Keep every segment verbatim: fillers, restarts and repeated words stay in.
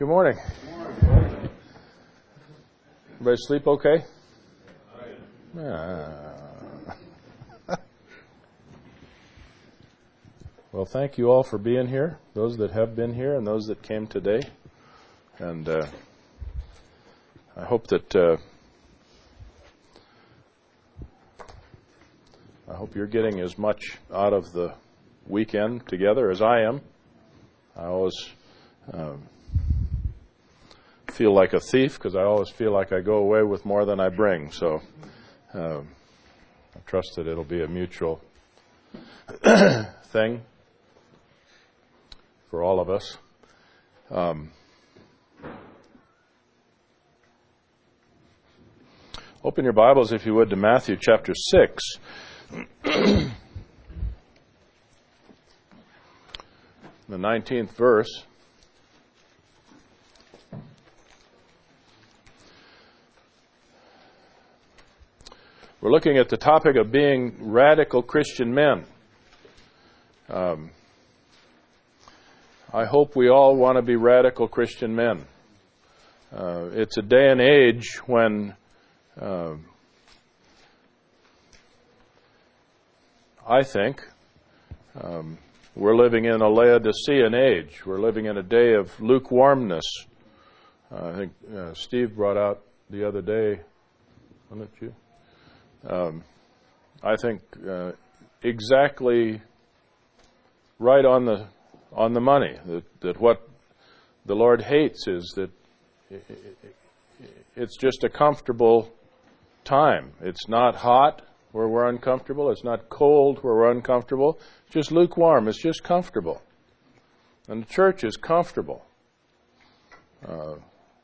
Good morning. Good morning. Everybody sleep okay? Ah. Well, thank you all for being here, those that have been here and those that came today. And uh, I hope that uh, I hope you're getting as much out of the weekend together as I am. I always um, feel like a thief because I always feel like I go away with more than I bring. So um, I trust that it'll be a mutual thing for all of us. Um, open your Bibles, if you would, to Matthew chapter six. The nineteenth verse. We're looking at the topic of being radical Christian men. Um, I hope we all want to be radical Christian men. Uh, it's a day and age when uh, I think um, we're living in a Laodicean age. We're living in a day of lukewarmness. Uh, I think uh, Steve brought out the other day, wasn't it you? Um, I think uh, exactly right on the on the money. That, that what the Lord hates is that it's just a comfortable time. It's not hot where we're uncomfortable. It's not cold where we're uncomfortable. It's just lukewarm. It's just comfortable. And the church is comfortable. Uh,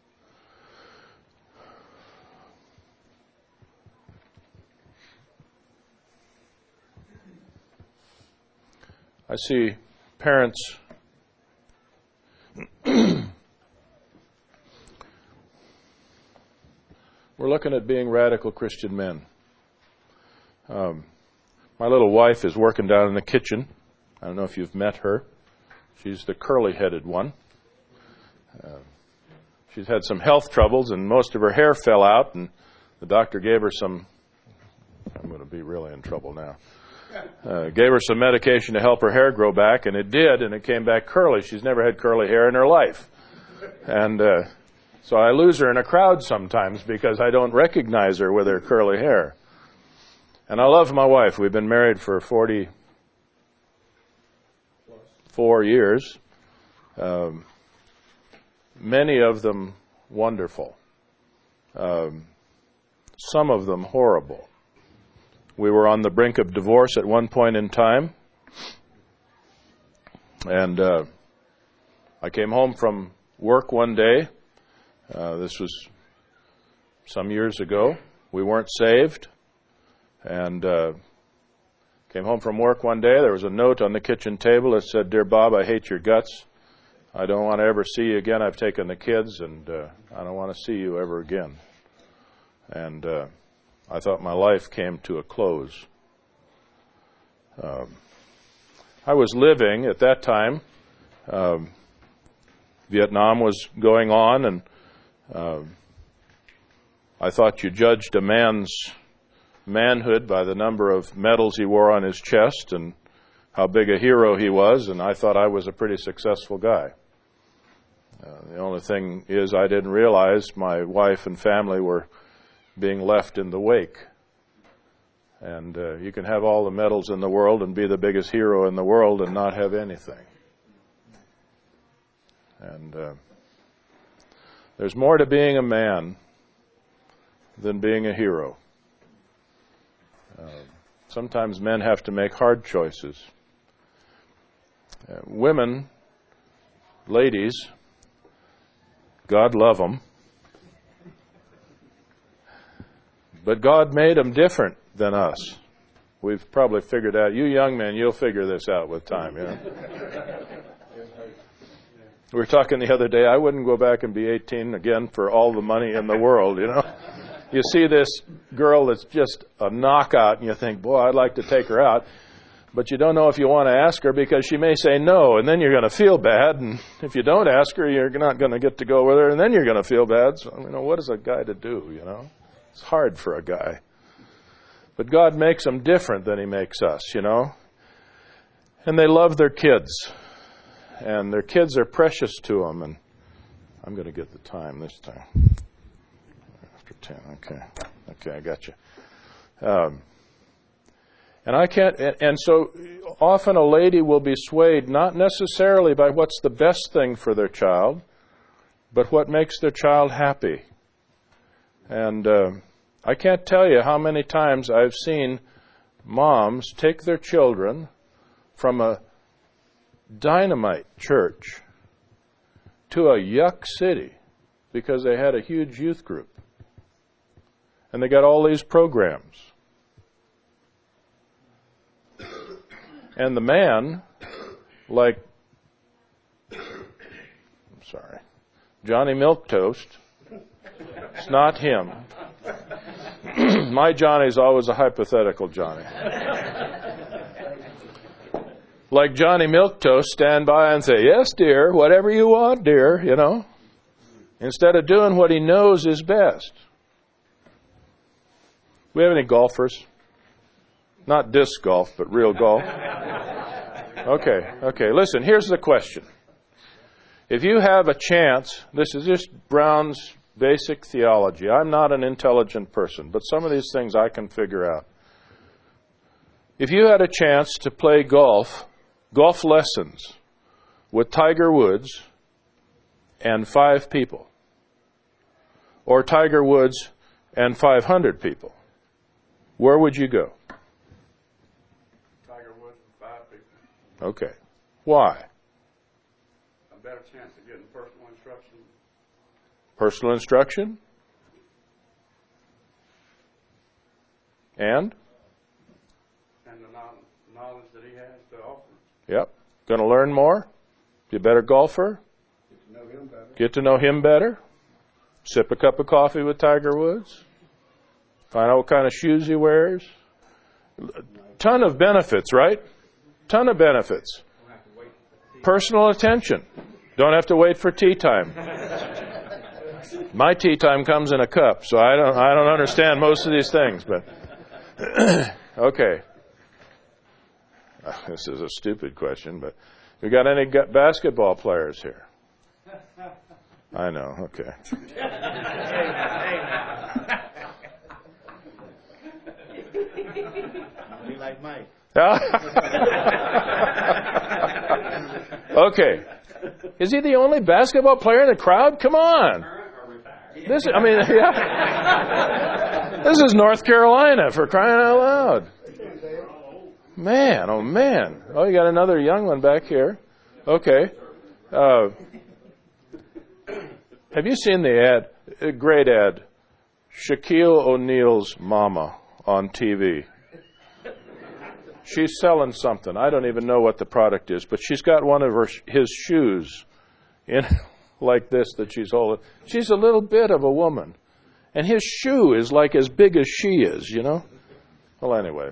I see parents we're looking at being radical Christian men. Um, my little wife is working down in the kitchen. I don't know if you've met her. She's the curly-headed one. Uh, she's had some health troubles, and most of her hair fell out, and the doctor gave her some... I'm going to be really in trouble now. Uh, gave her some medication to help her hair grow back, and it did, and it came back curly. She's never had curly hair in her life. And uh, so I lose her in a crowd sometimes because I don't recognize her with her curly hair. And I love my wife. We've been married for forty-four years. Um, many of them wonderful. Um, some of them horrible. We were on the brink of divorce at one point in time. And uh, I came home from work one day. Uh, this was some years ago. We weren't saved. And uh, came home from work one day. There was a note on the kitchen table that said, "Dear Bob, I hate your guts. I don't want to ever see you again. I've taken the kids, and uh, I don't want to see you ever again." And uh, I thought my life came to a close. Um, I was living at that time. Um, Vietnam was going on, and um, I thought you judged a man's manhood by the number of medals he wore on his chest and how big a hero he was, and I thought I was a pretty successful guy. Uh, the only thing is I didn't realize my wife and family were being left in the wake. And uh, you can have all the medals in the world and be the biggest hero in the world and not have anything. And uh, there's more to being a man than being a hero. Uh, sometimes men have to make hard choices. Uh, women, ladies, God love them. But God made them different than us. We've probably figured out. You young men, you'll figure this out with time. You know? We were talking the other day. I wouldn't go back and be eighteen again for all the money in the world. You know, you see this girl that's just a knockout, and you think, boy, I'd like to take her out. But you don't know if you want to ask her because she may say no, and then you're going to feel bad. And if you don't ask her, you're not going to get to go with her, and then you're going to feel bad. So, you know, what is a guy to do, you know? It's hard for a guy. But God makes them different than he makes us, you know? And they love their kids. And their kids are precious to them. And I'm going to get the time this time. After ten, okay. Okay, I got you. Um, And I can't, and so often a lady will be swayed not necessarily by what's the best thing for their child, but what makes their child happy. And uh, I can't tell you how many times I've seen moms take their children from a dynamite church to a yuck city because they had a huge youth group. And they got all these programs. And the man, like, I'm sorry, Johnny Milquetoast, it's not him. My Johnny's always a hypothetical Johnny. Like Johnny Milquetoast, stand by and say, yes, dear, whatever you want, dear, you know, instead of doing what he knows is best. We have any golfers? Not disc golf, but real golf. Okay, okay. Listen, here's the question. If you have a chance, this is just Brown's basic theology. I'm not an intelligent person, but some of these things I can figure out. If you had a chance to play golf, golf lessons with Tiger Woods and five people, or Tiger Woods and five hundred people, where would you go? Okay. Why? A better chance of getting personal instruction. Personal instruction? And? And the knowledge that he has to offer. Yep. Going to learn more? Be a better golfer? Get to know him better. Get to know him better? Sip a cup of coffee with Tiger Woods? Find out what kind of shoes he wears? Ton of benefits, right? Ton of benefits. Personal attention. Don't have to wait for tea time. My tea time comes in a cup, so I don't I don't understand most of these things, but okay. This is a stupid question, but we got any basketball players here? I know, okay. Be like Mike. Okay. Is he the only basketball player in the crowd? Come on. This, I mean, yeah. This is North Carolina, for crying out loud. Man, oh man. Oh, you got another young one back here. Okay. Uh, have you seen the ad? A great ad. Shaquille O'Neal's mama on T V. She's selling something. I don't even know what the product is, but she's got one of her his shoes in like this that she's holding. She's a little bit of a woman, and his shoe is like as big as she is, you know? Well, anyway.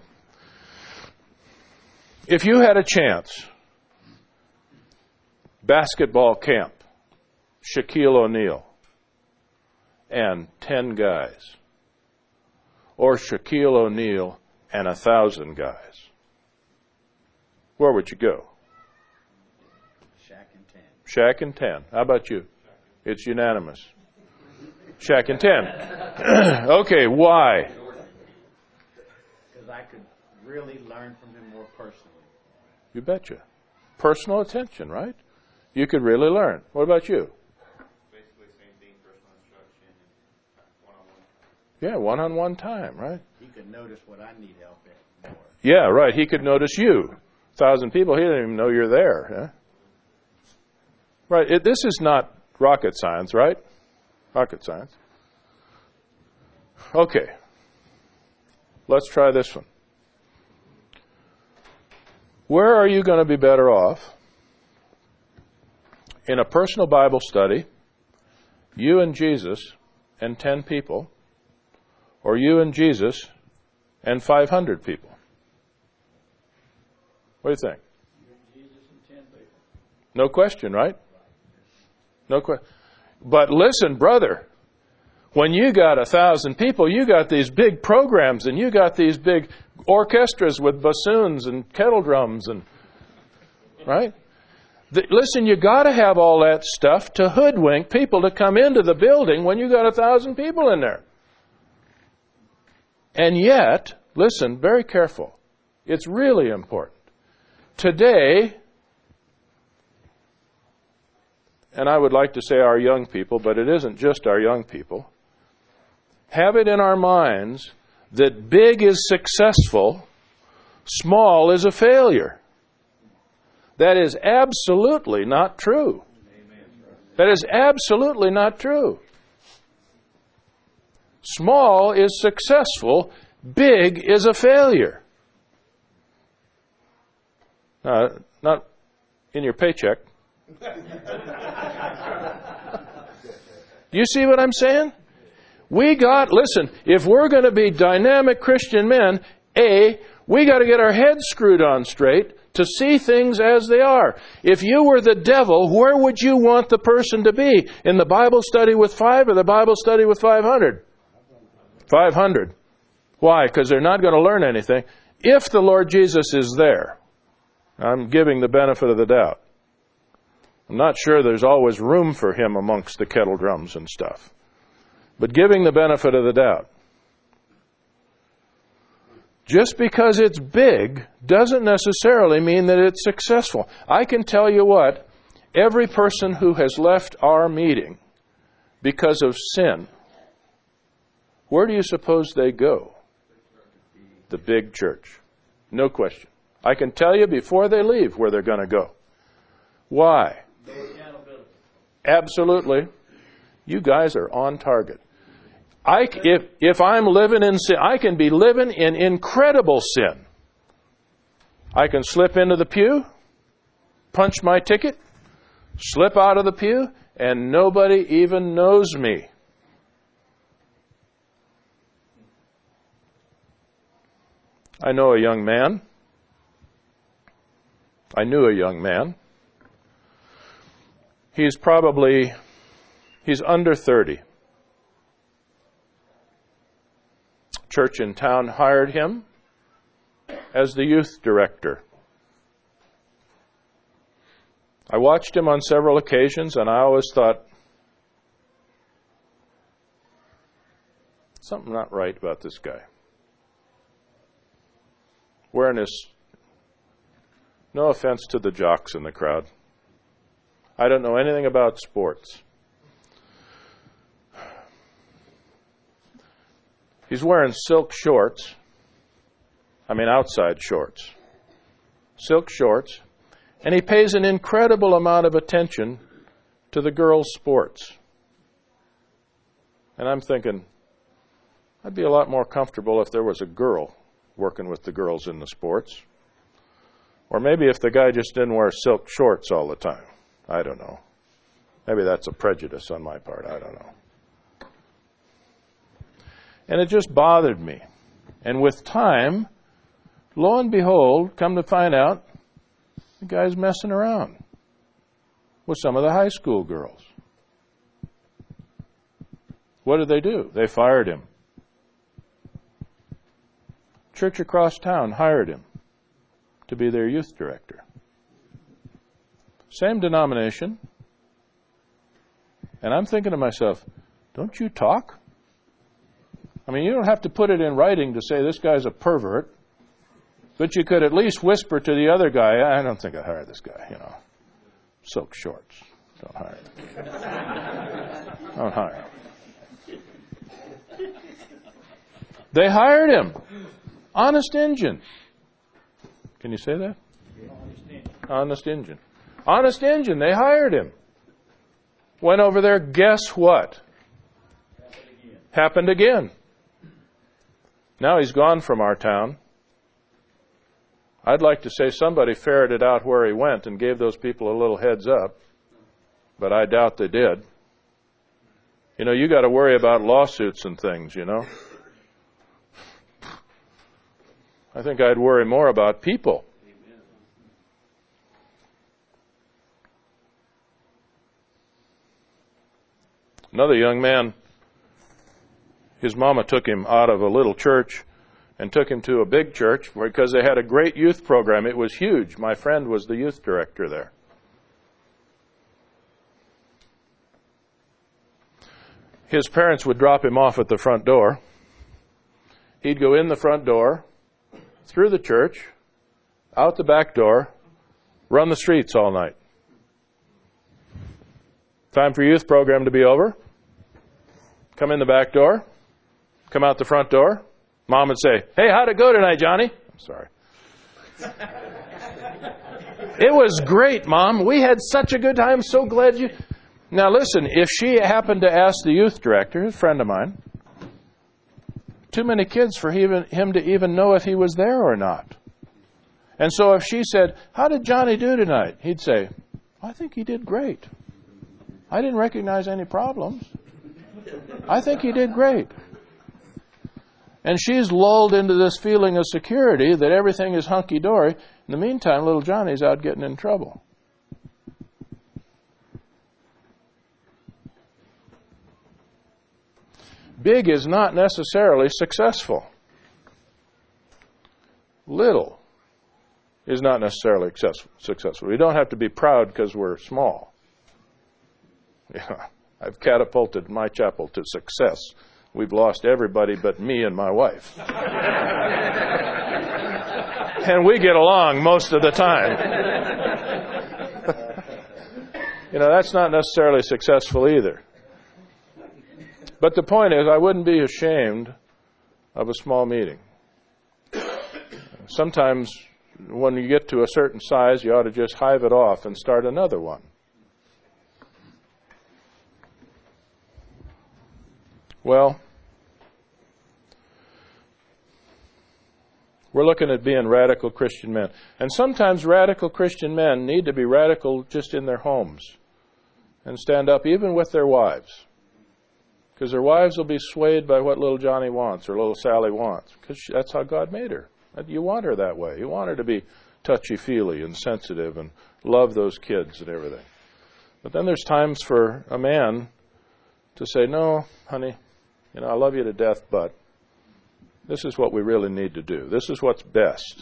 If you had a chance, basketball camp, Shaquille O'Neal, and ten guys, or Shaquille O'Neal and a thousand guys, where would you go? Shaq and ten. Shaq and ten. How about you? It's unanimous. Shaq and ten. Okay, why? Because I could really learn from him more personally. You betcha. Personal attention, right? You could really learn. What about you? Basically, same thing, personal instruction and one-on-one. Yeah, one-on-one time, right? He could notice what I need help in more. Yeah, right. He could notice you. A thousand people, he didn't even know you're there. Huh? Right. It, this is not rocket science, right? Rocket science. Okay. Let's try this one. Where are you going to be better off? In a personal Bible study, you and Jesus and ten people, or you and Jesus and five hundred people? What do you think? No question, right? No question. But listen, brother, when you got a thousand people, you got these big programs and you got these big orchestras with bassoons and kettle drums and, right? The, listen, you got to have all that stuff to hoodwink people to come into the building when you got a thousand people in there. And yet, listen, very careful. It's really important. Today, and I would like to say our young people, but it isn't just our young people, have it in our minds that big is successful, small is a failure. That is absolutely not true. That is absolutely not true. Small is successful, big is a failure. Uh, not in your paycheck. Do you see what I'm saying? We got, listen, if we're going to be dynamic Christian men, A, we got to get our heads screwed on straight to see things as they are. If you were the devil, where would you want the person to be? In the Bible study with five or the Bible study with five hundred? five hundred. Why? Because they're not going to learn anything. If the Lord Jesus is there, I'm giving the benefit of the doubt. I'm not sure there's always room for him amongst the kettle drums and stuff. But giving the benefit of the doubt. Just because it's big doesn't necessarily mean that it's successful. I can tell you what, every person who has left our meeting because of sin, where do you suppose they go? The big church. No question. I can tell you before they leave where they're going to go. Why? Absolutely. You guys are on target. I, if, if I'm living in sin, I can be living in incredible sin. I can slip into the pew, punch my ticket, slip out of the pew, and nobody even knows me. I know a young man. I knew a young man. He's probably, he's under thirty. Church in town hired him as the youth director. I watched him on several occasions, and I always thought, something not right about this guy. Wearing his, no offense to the jocks in the crowd. I don't know anything about sports. He's wearing silk shorts. I mean outside shorts. Silk shorts. And he pays an incredible amount of attention to the girls' sports. And I'm thinking, I'd be a lot more comfortable if there was a girl working with the girls in the sports. Or maybe if the guy just didn't wear silk shorts all the time. I don't know. Maybe that's a prejudice on my part. I don't know. And it just bothered me. And with time, lo and behold, come to find out, the guy's messing around with some of the high school girls. What did they do? They fired him. Church across town hired him to be their youth director. Same denomination. And I'm thinking to myself, don't you talk? I mean, you don't have to put it in writing to say this guy's a pervert, but you could at least whisper to the other guy, I don't think I'd hire this guy, you know. Silk shorts. Don't hire him. Don't hire him. They hired him. Honest Injun. Can you say that? Honest Injun. Honest Injun. They hired him. Went over there. Guess what? Happened again. Now he's gone from our town. I'd like to say somebody ferreted out where he went and gave those people a little heads up, but I doubt they did. You know, you got to worry about lawsuits and things, you know. I think I'd worry more about people Another young man, his mama took him out of a little church and took him to a big church because they had a great youth program. It was huge. My friend was the youth director there. His parents would drop him off at the front door. He'd go in the front door, through the church, out the back door, run the streets all night. Time for youth program to be over. Come in the back door. Come out the front door. Mom would say, "Hey, how'd it go tonight, Johnny?" I'm sorry. "It was great, Mom. We had such a good time. So glad you..." Now listen, if she happened to ask the youth director, a friend of mine, too many kids for even, him to even know if he was there or not. And so if she said, "How did Johnny do tonight?" He'd say, "I think he did great. I didn't recognize any problems. I think he did great." And she's lulled into this feeling of security that everything is hunky-dory. In the meantime, little Johnny's out getting in trouble. Big is not necessarily successful. Little is not necessarily successful. We don't have to be proud because we're small. Yeah, I've catapulted my chapel to success. We've lost everybody but me and my wife. And we get along most of the time. You know, that's not necessarily successful either. But the point is, I wouldn't be ashamed of a small meeting. Sometimes when you get to a certain size, you ought to just hive it off and start another one. Well, we're looking at being radical Christian men. And sometimes radical Christian men need to be radical just in their homes and stand up even with their wives. Because their wives will be swayed by what little Johnny wants or little Sally wants. Because that's how God made her. You want her that way. You want her to be touchy-feely and sensitive and love those kids and everything. But then there's times for a man to say, "No, honey, you know, I love you to death, but this is what we really need to do. This is what's best."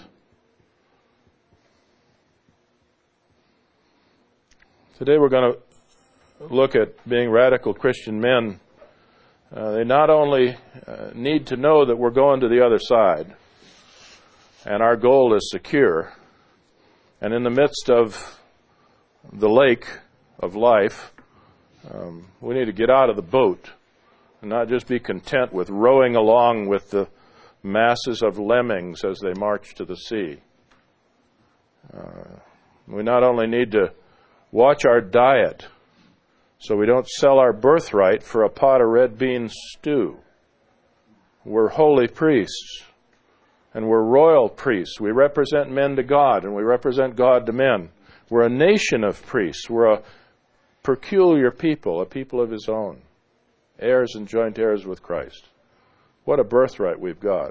Today we're going to look at being radical Christian men. Uh, they not only uh, need to know that we're going to the other side and our goal is secure, and in the midst of the lake of life, um, we need to get out of the boat and not just be content with rowing along with the masses of lemmings as they march to the sea. Uh, we not only need to watch our diet so we don't sell our birthright for a pot of red bean stew. We're holy priests, and we're royal priests. We represent men to God, and we represent God to men. We're a nation of priests. We're a peculiar people, a people of His own, heirs and joint heirs with Christ. What a birthright we've got.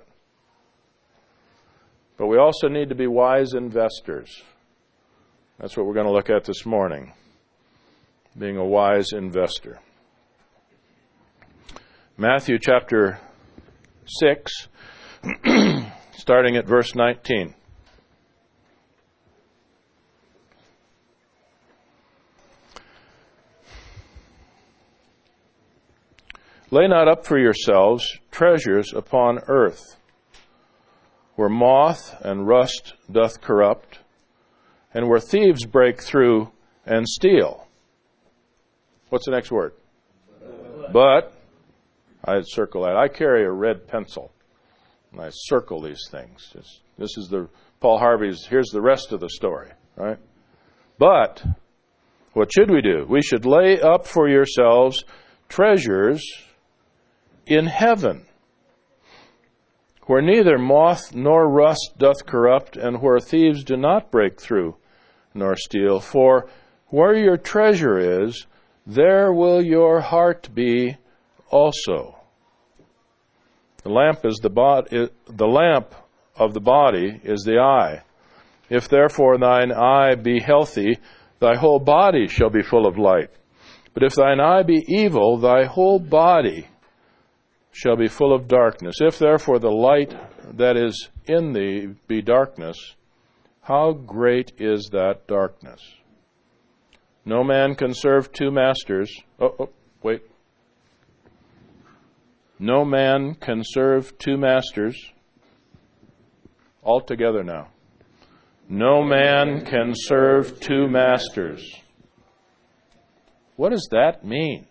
But we also need to be wise investors. That's what we're going to look at this morning. Being a wise investor. Matthew chapter six, starting at verse nineteen. Lay not up for yourselves treasures upon earth, where moth and rust doth corrupt, and where thieves break through and steal. What's the next word? But. But. I'd circle that. I carry a red pencil, and I circle these things. It's, this is the Paul Harvey's, here's the rest of the story, right? But, what should we do? We should lay up for yourselves treasures in heaven, where neither moth nor rust doth corrupt, and where thieves do not break through nor steal. For where your treasure is, there will your heart be also. The lamp is the bod- the lamp of the body is the eye. If therefore thine eye be healthy, thy whole body shall be full of light. But if thine eye be evil, thy whole body shall be full of darkness. If therefore the light that is in thee be darkness, how great is that darkness? No man can serve two masters. Oh, oh, wait. No man can serve two masters. All together now. No man can serve two masters. What does that mean?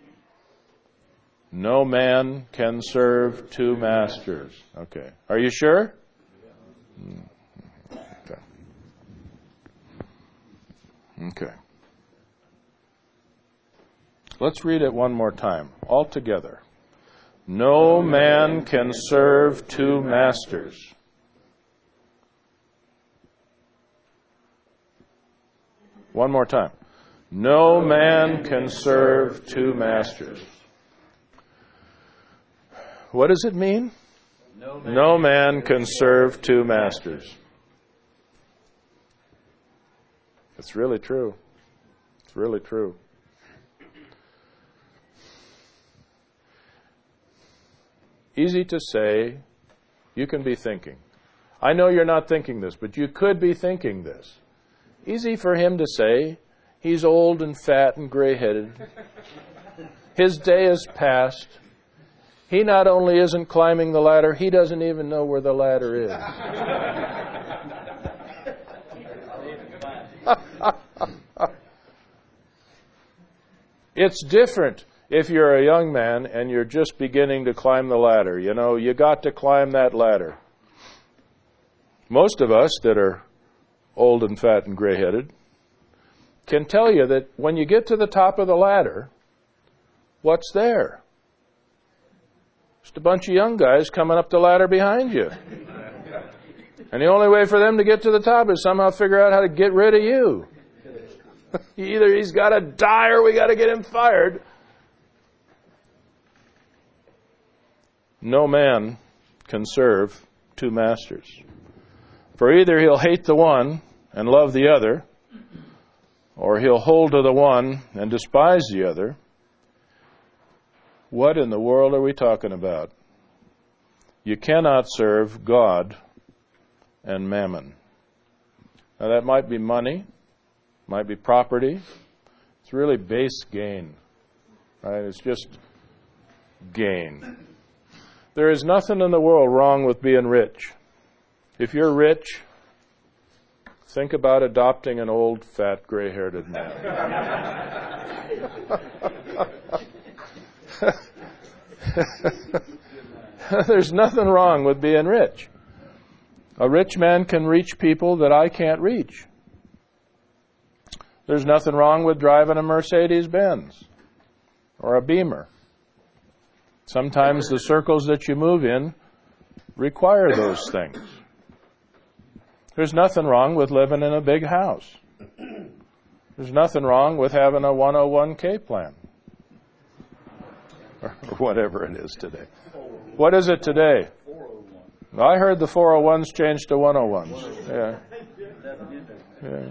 No man can serve two masters. Okay. Are you sure? Okay. Okay. Let's read it one more time, all together. No man can serve two masters. One more time. No man can serve two masters. What does it mean? No man, No man can serve two masters. It's really true. It's really true. Easy to say, you can be thinking. I know you're not thinking this, but you could be thinking this. Easy for him to say, he's old and fat and gray-headed. His day is past. He not only isn't climbing the ladder, he doesn't even know where the ladder is. It's different if you're a young man and you're just beginning to climb the ladder. You know, you got to climb that ladder. Most of us that are old and fat and gray-headed can tell you that when you get to the top of the ladder, what's there? Just a bunch of young guys coming up the ladder behind you. And the only way for them to get to the top is somehow figure out how to get rid of you. Either he's got to die or we got to get him fired. No man can serve two masters. For either he'll hate the one and love the other, or he'll hold to the one and despise the other. What in the world are we talking about? You cannot serve God and mammon. Now that might be money, might be property. It's really base gain, right? It's just gain. There is nothing in the world wrong with being rich. If you're rich, think about adopting an old, fat, gray-haired man. There's nothing wrong with being rich. A rich man can reach people that I can't reach. There's nothing wrong with driving a Mercedes-Benz or a Beamer. Sometimes the circles that you move in require those things. There's nothing wrong with living in a big house. There's nothing wrong with having a one oh one k plan. Or whatever it is today. What is it today? I heard the four oh ones changed to one oh ones. Yeah. Yeah.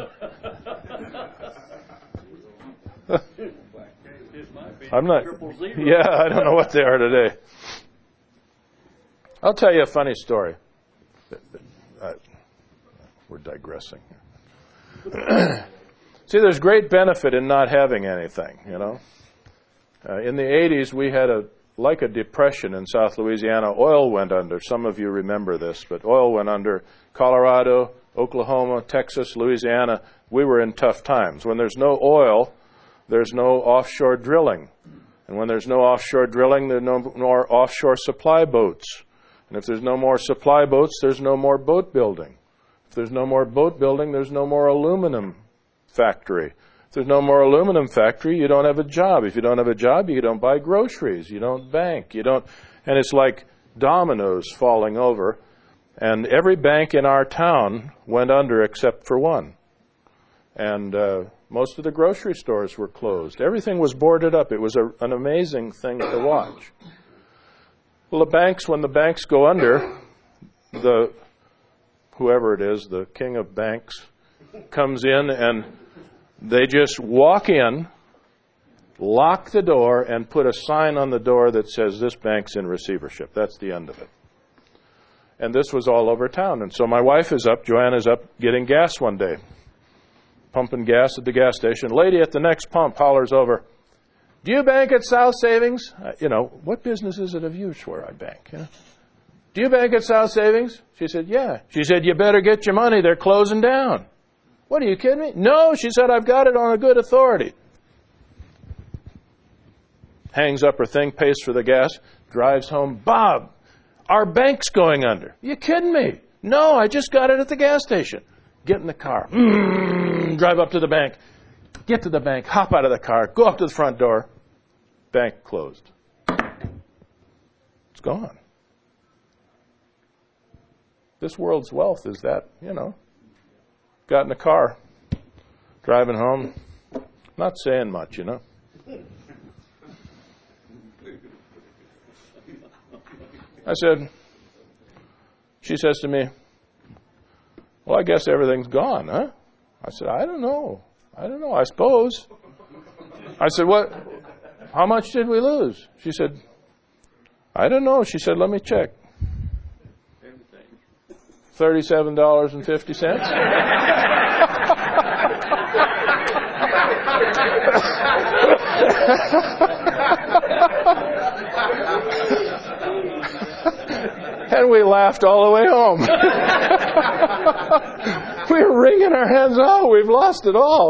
I'm not, yeah, I don't know what they are today. I'll tell you a funny story. Uh, we're digressing. See, there's great benefit in not having anything, you know. Uh, in the eighties, we had a like a depression in South Louisiana. Oil went under. Some of you remember this, but oil went under. Colorado, Oklahoma, Texas, Louisiana, we were in tough times. When there's no oil, there's no offshore drilling. And when there's no offshore drilling, there's no more offshore supply boats. And if there's no more supply boats, there's no more boat building. If there's no more boat building, there's no more aluminum factory. If there's no more aluminum factory, you don't have a job. If you don't have a job, you don't buy groceries. You don't bank. You don't, and it's like dominoes falling over. And every bank in our town went under except for one. And uh, most of the grocery stores were closed. Everything was boarded up. It was a, an amazing thing to watch. Well, the banks, when the banks go under, the whoever it is, the king of banks, comes in and they just walk in lock the door, and put a sign on the door that says, this bank's in receivership. That's the end of it. And this was all over town. And so my wife is up, Joanna's up getting gas one day, pumping gas at the gas station. Lady at the next pump hollers over, do you bank at South Savings? Uh, you know, what business is it of yours where I bank? You know? Do you bank at South Savings? She said, yeah. She said, you better get your money. They're closing down. What, are you kidding me? No, she said, I've got it on a good authority. Hangs up her thing, pays for the gas, drives home. Bob, our bank's going under. You kidding me? No, I just got it at the gas station. Get in the car. Mm, drive up to the bank. Get to the bank. Hop out of the car. Go up to the front door. Bank closed. It's gone. This world's wealth is that, you know. Got in the car. Driving home. Not saying much, you know. I said, she says to me, well, I guess everything's gone, huh? I said, I don't know. I don't know, I suppose. I said, what? How much did we lose? She said, I don't know. She said, let me check. thirty-seven dollars and fifty cents. And we laughed all the way home. We were wringing our hands. Oh, we've lost it all.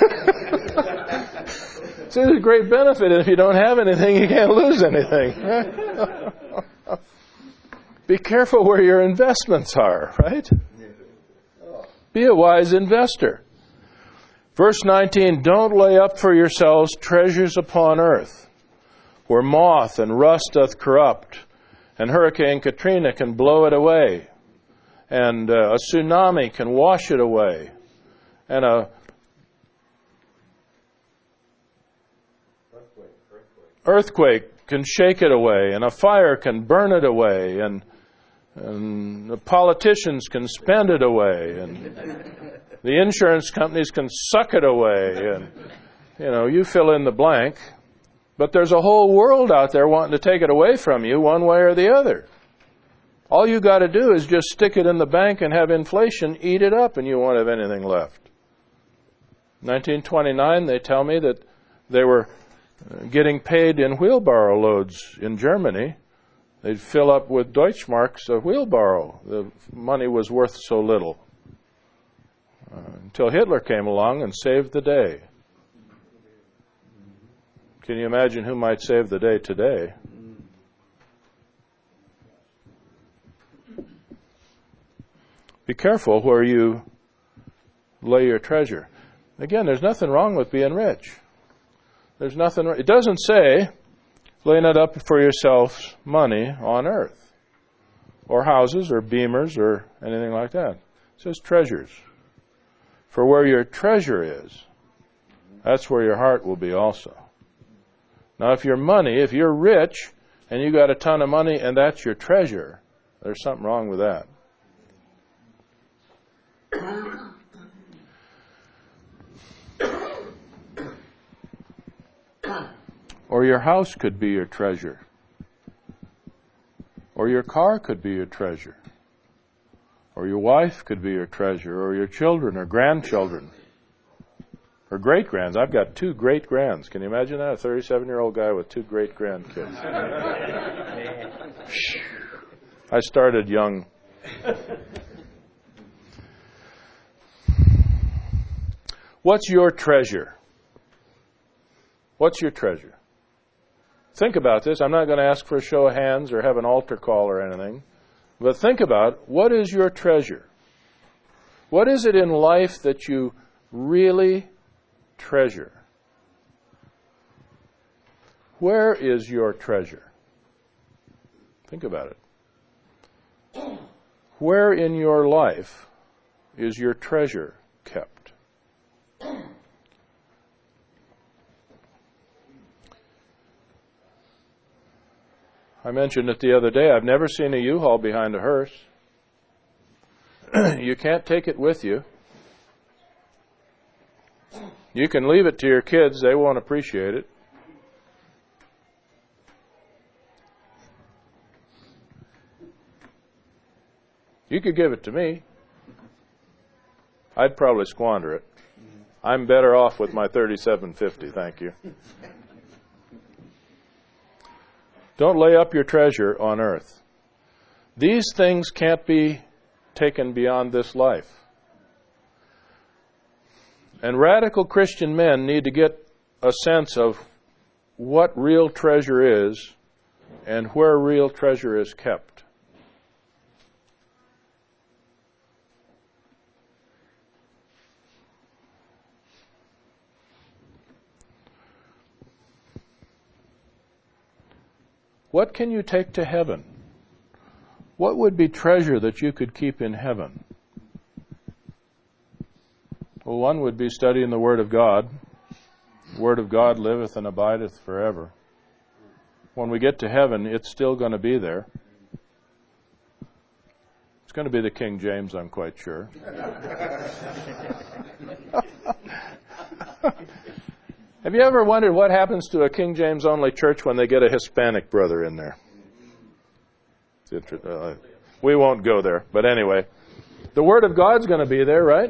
See, there's a great benefit. If you don't have anything, you can't lose anything. Be careful where your investments are, right? Be a wise investor. Verse nineteen, don't lay up for yourselves treasures upon earth, where moth and rust doth corrupt, and Hurricane Katrina can blow it away, and uh, a tsunami can wash it away, and a earthquake can shake it away, and a fire can burn it away, and, and the politicians can spend it away, and the insurance companies can suck it away, and, you know, you fill in the blank. But there's a whole world out there wanting to take it away from you one way or the other. All you got to do is just stick it in the bank and have inflation eat it up, and you won't have anything left. nineteen twenty-nine, they tell me that they were getting paid in wheelbarrow loads in Germany. They'd fill up with Deutschmarks a wheelbarrow. The money was worth so little. Uh, until Hitler came along and saved the day. Can you imagine who might save the day today? Be careful where you lay your treasure. Again, there's nothing wrong with being rich. There's nothing. It doesn't say, lay not up for yourselves money on earth, or houses, or beamers, or anything like that. It says treasures. For where your treasure is, that's where your heart will be also. Now, if your money, if you're rich and you got a ton of money and that's your treasure, there's something wrong with that. Or your house could be your treasure. Or your car could be your treasure. Or your wife could be your treasure. Or your children or grandchildren. Or great-grands. I've got two great-grands. Can you imagine that? A thirty-seven-year-old guy with two great-grandkids. I started young. What's your treasure? What's your treasure? Think about this. I'm not going to ask for a show of hands or have an altar call or anything. But think about, what is your treasure? What is it in life that you really treasure? Where is your treasure? Think about it. Where in your life is your treasure kept? I mentioned it the other day. I've never seen a U-Haul behind a hearse. You can't take it with you. You can leave it to your kids. They won't appreciate it. You could give it to me. I'd probably squander it. I'm better off with my thirty-seven fifty, thank you. Don't lay up your treasure on earth. These things can't be taken beyond this life. And radical Christian men need to get a sense of what real treasure is and where real treasure is kept. What can you take to heaven? What would be treasure that you could keep in heaven? Well, one would be studying the Word of God. The Word of God liveth and abideth forever. When we get to heaven, it's still going to be there. It's going to be the King James, I'm quite sure. Have you ever wondered what happens to a King James only church when they get a Hispanic brother in there? It's inter- uh, we won't go there, but anyway, the Word of God's going to be there, right?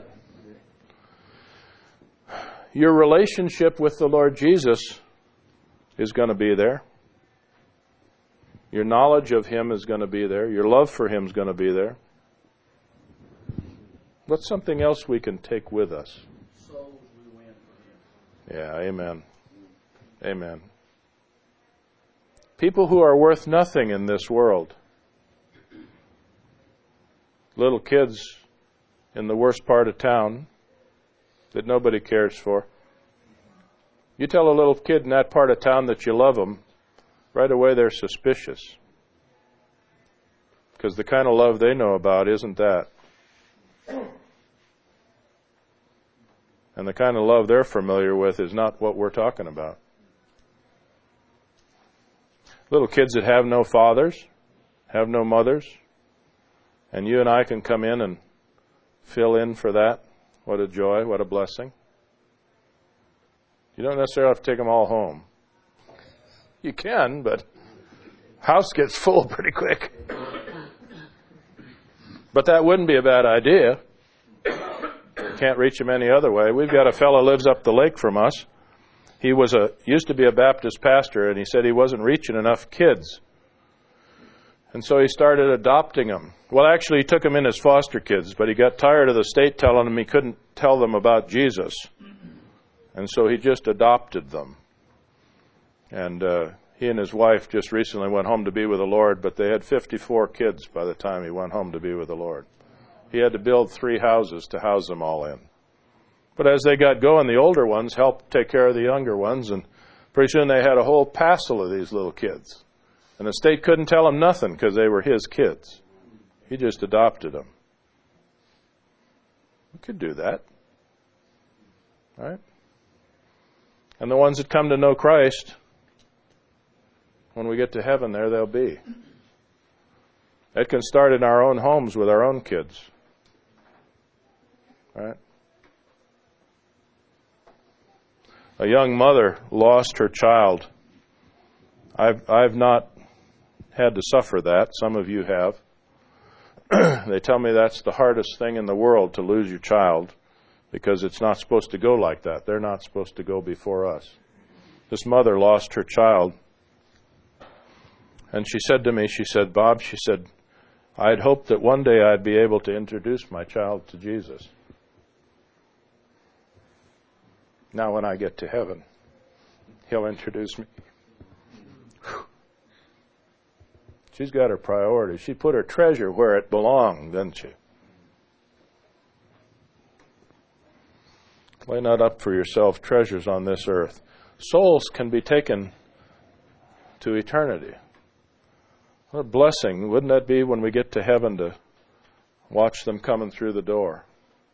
Your relationship with the Lord Jesus is going to be there. Your knowledge of Him is going to be there. Your love for Him is going to be there. What's something else we can take with us? Souls we win for Him. Yeah, amen. Amen. People who are worth nothing in this world. Little kids in the worst part of town that nobody cares for. You tell a little kid in that part of town that you love them, right away they're suspicious. Because the kind of love they know about isn't that. And the kind of love they're familiar with is not what we're talking about. Little kids that have no fathers, have no mothers, and you and I can come in and fill in for that. What a joy, what a blessing. You don't necessarily have to take them all home. You can, but house gets full pretty quick. But that wouldn't be a bad idea. Can't reach him any other way. We've got a fellow lives up the lake from us. He was a used to be a Baptist pastor, and he said he wasn't reaching enough kids. And so he started adopting them. Well, actually, he took them in as foster kids, but he got tired of the state telling him he couldn't tell them about Jesus. And so he just adopted them. And uh, he and his wife just recently went home to be with the Lord, but they had fifty-four kids by the time he went home to be with the Lord. He had to build three houses to house them all in. But as they got going, the older ones helped take care of the younger ones, and pretty soon they had a whole passel of these little kids. And the state couldn't tell him nothing because they were his kids. He just adopted them. We could do that. Right? And the ones that come to know Christ, when we get to heaven, there they'll be. It can start in our own homes with our own kids. Right? A young mother lost her child. I've I've not had to suffer that. Some of you have. They tell me that's the hardest thing in the world, to lose your child, because it's not supposed to go like that. They're not supposed to go before us. This mother lost her child, and she said to me, she said, Bob, she said, I'd hoped that one day I'd be able to introduce my child to Jesus. Now when I get to heaven, He'll introduce me. Whew. She's got her priorities. She put her treasure where it belonged, didn't she? Lay not up for yourself treasures on this earth. Souls can be taken to eternity. What a blessing wouldn't that be when we get to heaven to watch them coming through the door?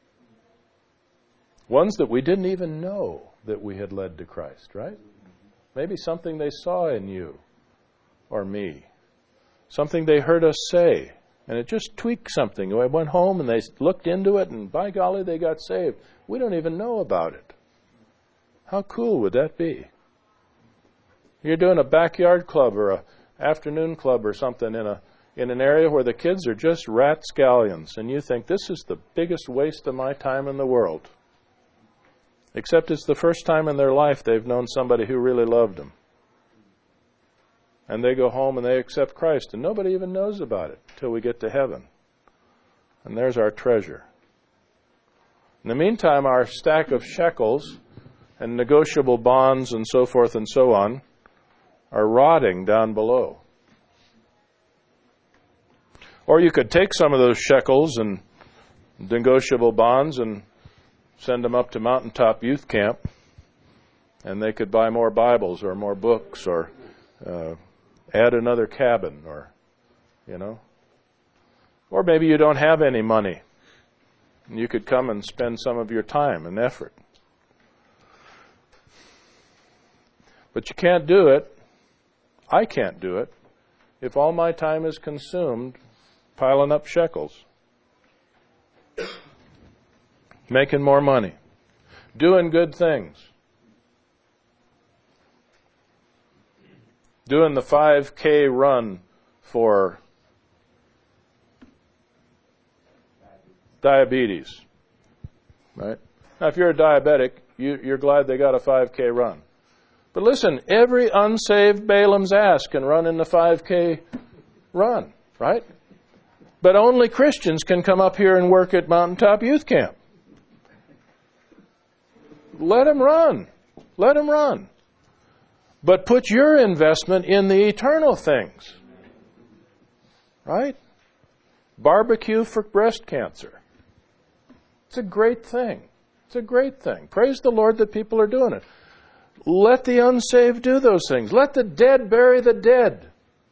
Ones that we didn't even know that we had led to Christ, right? Maybe something they saw in you or me. Something they heard us say, and it just tweaked something. I went home and they looked into it, and by golly, they got saved. We don't even know about it. How cool would that be? You're doing a backyard club or a afternoon club or something in a in an area where the kids are just rapscallions, and you think, this is the biggest waste of my time in the world. Except it's the first time in their life they've known somebody who really loved them. And they go home and they accept Christ, and nobody even knows about it till we get to heaven. And there's our treasure. In the meantime, our stack of shekels and negotiable bonds and so forth and so on are rotting down below. Or you could take some of those shekels and negotiable bonds and send them up to Mountaintop Youth Camp, and they could buy more Bibles or more books or uh, add another cabin, or, you know. Or maybe you don't have any money. You could come and spend some of your time and effort. But you can't do it, I can't do it, if all my time is consumed piling up shekels, making more money, doing good things, doing the five K run for diabetes, right? Now, if you're a diabetic, you, you're glad they got a five K run. But listen, every unsaved Balaam's ass can run in the five K run, right? But only Christians can come up here and work at Mountaintop Youth Camp. Let them run. Let them run. But put your investment in the eternal things, right? Barbecue for breast cancer. It's a great thing. It's a great thing. Praise the Lord that people are doing it. Let the unsaved do those things. Let the dead bury the dead.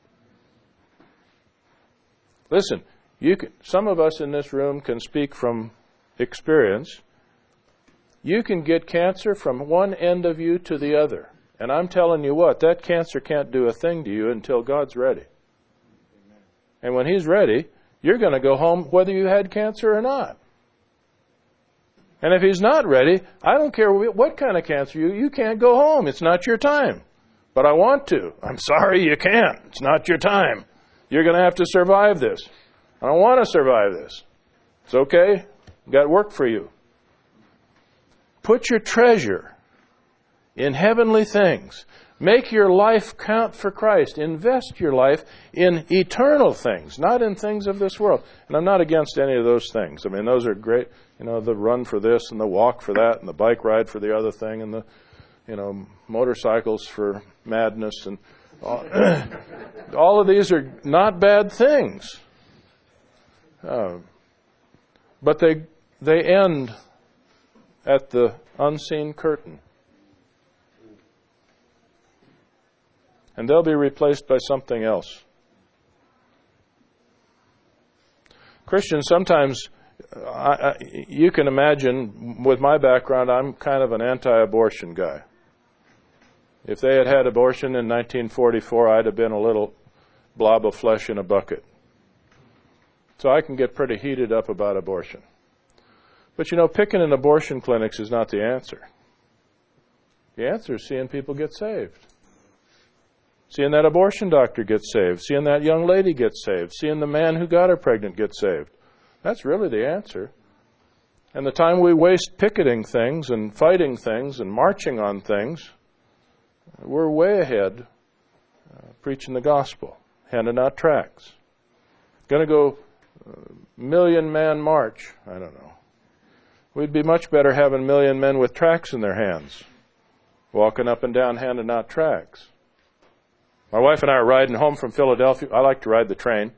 Listen, you can, some of us in this room can speak from experience. You can get cancer from one end of you to the other. And I'm telling you what, that cancer can't do a thing to you until God's ready. Amen. And when He's ready, you're going to go home whether you had cancer or not. And if He's not ready, I don't care what kind of cancer you, you can't go home. It's not your time. But I want to. I'm sorry, you can't. It's not your time. You're going to have to survive this. I don't want to survive this. It's okay. Got work for you. Put your treasure in heavenly things. Make your life count for Christ. Invest your life in eternal things, not in things of this world. And I'm not against any of those things. I mean, those are great. You know, the run for this and the walk for that and the bike ride for the other thing and the, you know, motorcycles for madness. And all, all of these are not bad things. Uh, but they they end at the unseen curtain. And they'll be replaced by something else. Christians, sometimes, I, I, you can imagine, with my background, I'm kind of an anti-abortion guy. If they had had abortion in nineteen forty-four, I'd have been a little blob of flesh in a bucket. So I can get pretty heated up about abortion. But you know, picking in abortion clinics is not the answer. The answer is seeing people get saved. Seeing that abortion doctor get saved. Seeing that young lady get saved. Seeing the man who got her pregnant get saved. That's really the answer. And the time we waste picketing things and fighting things and marching on things, we're way ahead uh, preaching the gospel, handing out tracts. Going to go uh, million man march. I don't know. We'd be much better having a million men with tracts in their hands, walking up and down handing out tracts. My wife and I are riding home from Philadelphia. I like to ride the train.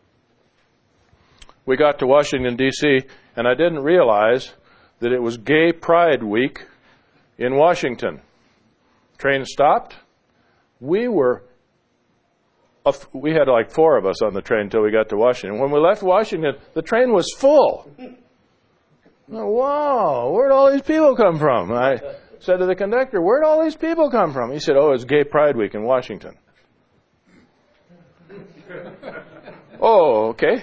We got to Washington, D C, and I didn't realize that it was Gay Pride Week in Washington. Train stopped. We were, we had like four of us on the train until we got to Washington. When we left Washington, the train was full. Wow, where'd all these people come from? I said to the conductor, where'd all these people come from? He said, oh, it's Gay Pride Week in Washington. Oh, okay.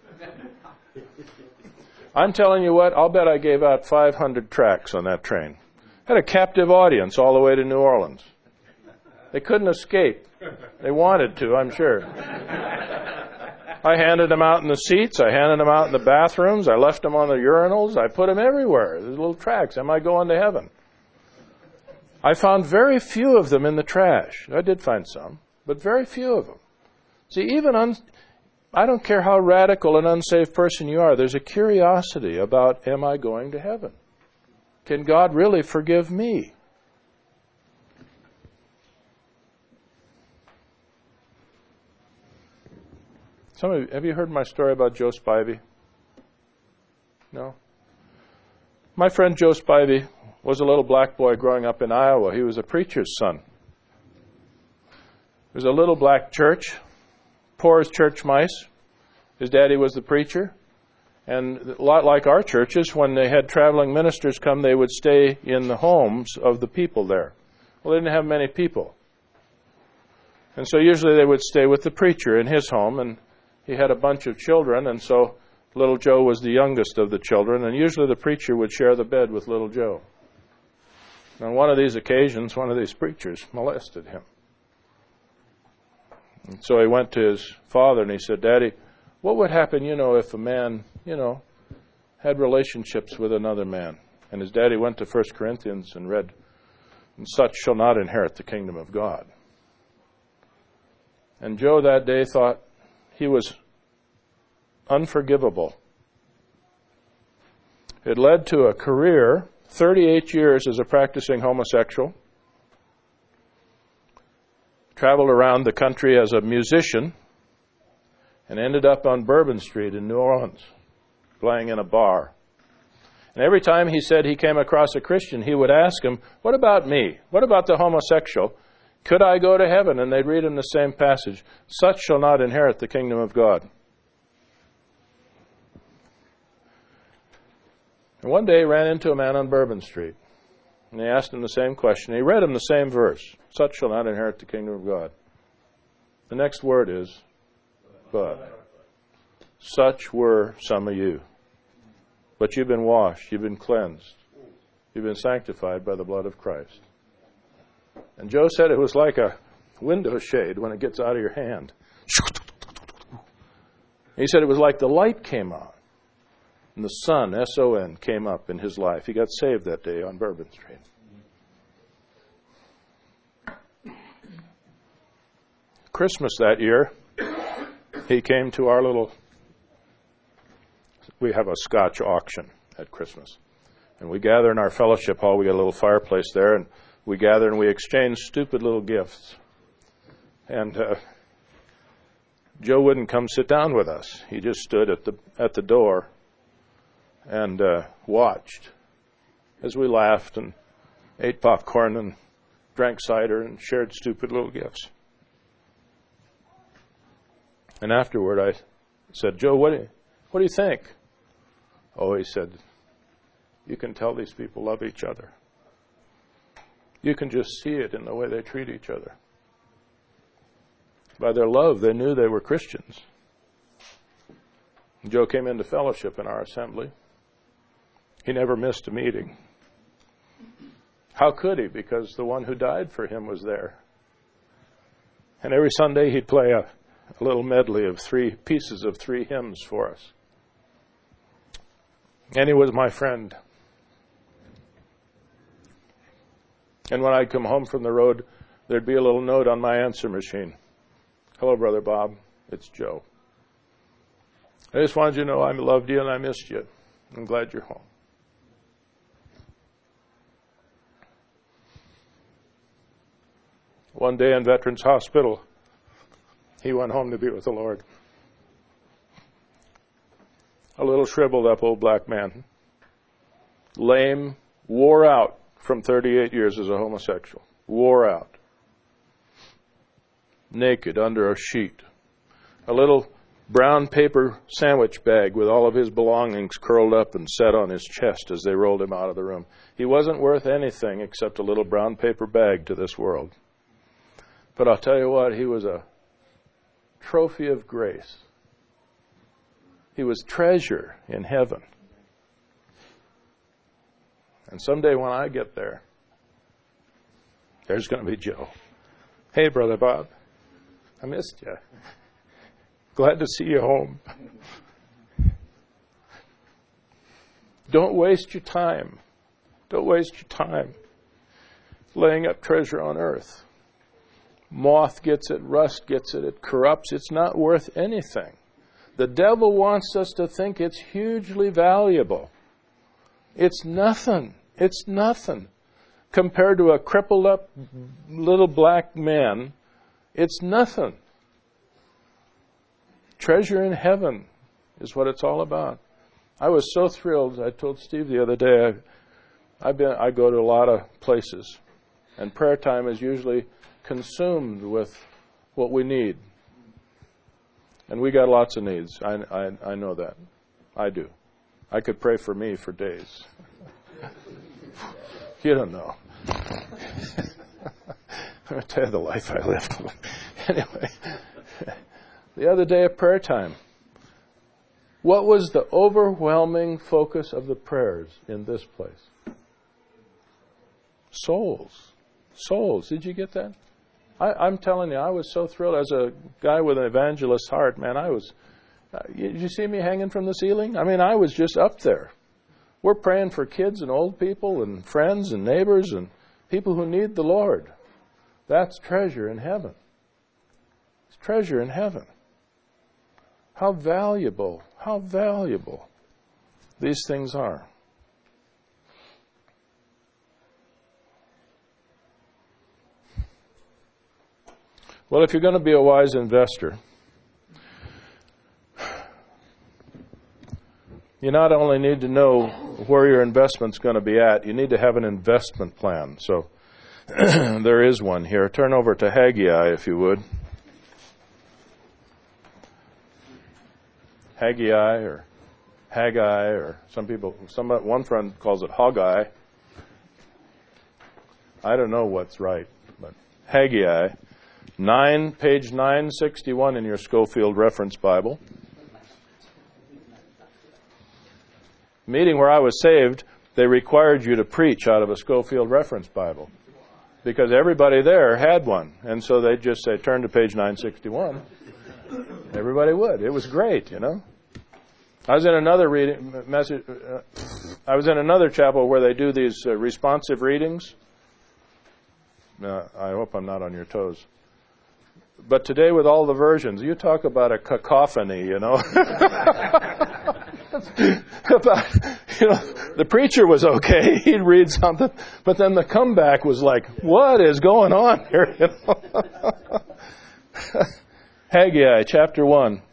I'm telling you what, I'll bet I gave out five hundred tracts on that train. Had a captive audience all the way to New Orleans. They couldn't escape. They wanted to, I'm sure. I handed them out in the seats. I handed them out in the bathrooms. I left them on the urinals. I put them everywhere. There's little tracks. Am I going to heaven? I found very few of them in the trash. I did find some, but very few of them. See, even un- I don't care how radical an unsaved person you are, there's a curiosity about, am I going to heaven? Can God really forgive me? Some of you, have you heard my story about Joe Spivey? No? My friend Joe Spivey was a little black boy growing up in Iowa. He was a preacher's son. It was a little black church, poor as church mice. His daddy was the preacher. And a lot like our churches, when they had traveling ministers come, they would stay in the homes of the people there. Well, they didn't have many people. And so usually they would stay with the preacher in his home, and he had a bunch of children, and so little Joe was the youngest of the children, and usually the preacher would share the bed with little Joe. And on one of these occasions, one of these preachers molested him. And so he went to his father and he said, Daddy, what would happen, you know, if a man, you know, had relationships with another man? And his daddy went to First Corinthians and read, and such shall not inherit the kingdom of God. And Joe that day thought he was unforgivable. It led to a career, thirty-eight years as a practicing homosexual, traveled around the country as a musician, and ended up on Bourbon Street in New Orleans, playing in a bar. And every time he said he came across a Christian, he would ask him, what about me? What about the homosexual? Could I go to heaven? And they'd read him the same passage. Such shall not inherit the kingdom of God. And one day he ran into a man on Bourbon Street. And he asked him the same question. He read him the same verse. Such shall not inherit the kingdom of God. The next word is, but. Such were some of you. But you've been washed. You've been cleansed. You've been sanctified by the blood of Christ. And Joe said it was like a window shade when it gets out of your hand. He said it was like the light came on. And the sun, S O N, came up in his life. He got saved that day on Bourbon Street. Christmas that year, he came to our little, we have a Scotch auction at Christmas. And we gather in our fellowship hall. We got a little fireplace there, and we gather and we exchange stupid little gifts. And uh, Joe wouldn't come sit down with us. He just stood at the at the door and uh, watched as we laughed and ate popcorn and drank cider and shared stupid little gifts. And afterward I said, Joe, what do you, what do you think? Oh, he said, you can tell these people love each other. You can just see it in the way they treat each other. By their love, they knew they were Christians. Joe came into fellowship in our assembly. He never missed a meeting. How could he? Because the one who died for him was there. And every Sunday he'd play a, a little medley of three pieces of three hymns for us. And he was my friend. And when I'd come home from the road, there'd be a little note on my answer machine. Hello, Brother Bob. It's Joe. I just wanted you to know I loved you and I missed you. I'm glad you're home. One day in Veterans Hospital, he went home to be with the Lord. A little shriveled up old black man. Lame, wore out from thirty-eight years as a homosexual. Wore out. Naked under a sheet. A little brown paper sandwich bag with all of his belongings curled up and set on his chest as they rolled him out of the room. He wasn't worth anything except a little brown paper bag to this world. But I'll tell you what, he was a trophy of grace. He was treasure in heaven. And someday when I get there, there's going to be Joe. Hey, Brother Bob, I missed you. Glad to see you home. Don't waste your time. Don't waste your time laying up treasure on earth. Moth gets it, rust gets it, it corrupts. It's not worth anything. The devil wants us to think it's hugely valuable. It's nothing. It's nothing. Compared to a crippled up little black man, it's nothing. Treasure in heaven is what it's all about. I was so thrilled. I told Steve the other day, I've, I've been, I go to a lot of places, and prayer time is usually consumed with what we need. And we got lots of needs. I, I, I know that. I do. I could pray for me for days. You don't know. I'm going to tell you the life I lived. Anyway, the other day at prayer time, what was the overwhelming focus of the prayers in this place? Souls. Souls. Did you get that? I, I'm telling you, I was so thrilled. As a guy with an evangelist's heart, man, I was... Uh, did you see me hanging from the ceiling? I mean, I was just up there. We're praying for kids and old people and friends and neighbors and people who need the Lord. That's treasure in heaven. It's treasure in heaven. How valuable, how valuable these things are. Well, if you're going to be a wise investor, you not only need to know where your investment's going to be at, you need to have an investment plan. So there is one here. Turn over to Haggai, if you would. Haggai or Haggai, or some people, some one friend calls it Haggai. I don't know what's right, but Haggai, nine, page nine sixty-one in your Schofield Reference Bible. Meeting where I was saved, they required you to preach out of a Schofield Reference Bible because everybody there had one, and so they'd just say, "Turn to page nine sixty-one." Everybody would. It was great, you know. I was in another reading message. Uh, I was in another chapel where they do these uh, responsive readings. Uh, I hope I'm not on your toes. But today, with all the versions, you talk about a cacophony, you know. About, you know, the preacher was okay; he'd read something, but then the comeback was like, "What is going on here?" You know? Haggai, chapter one.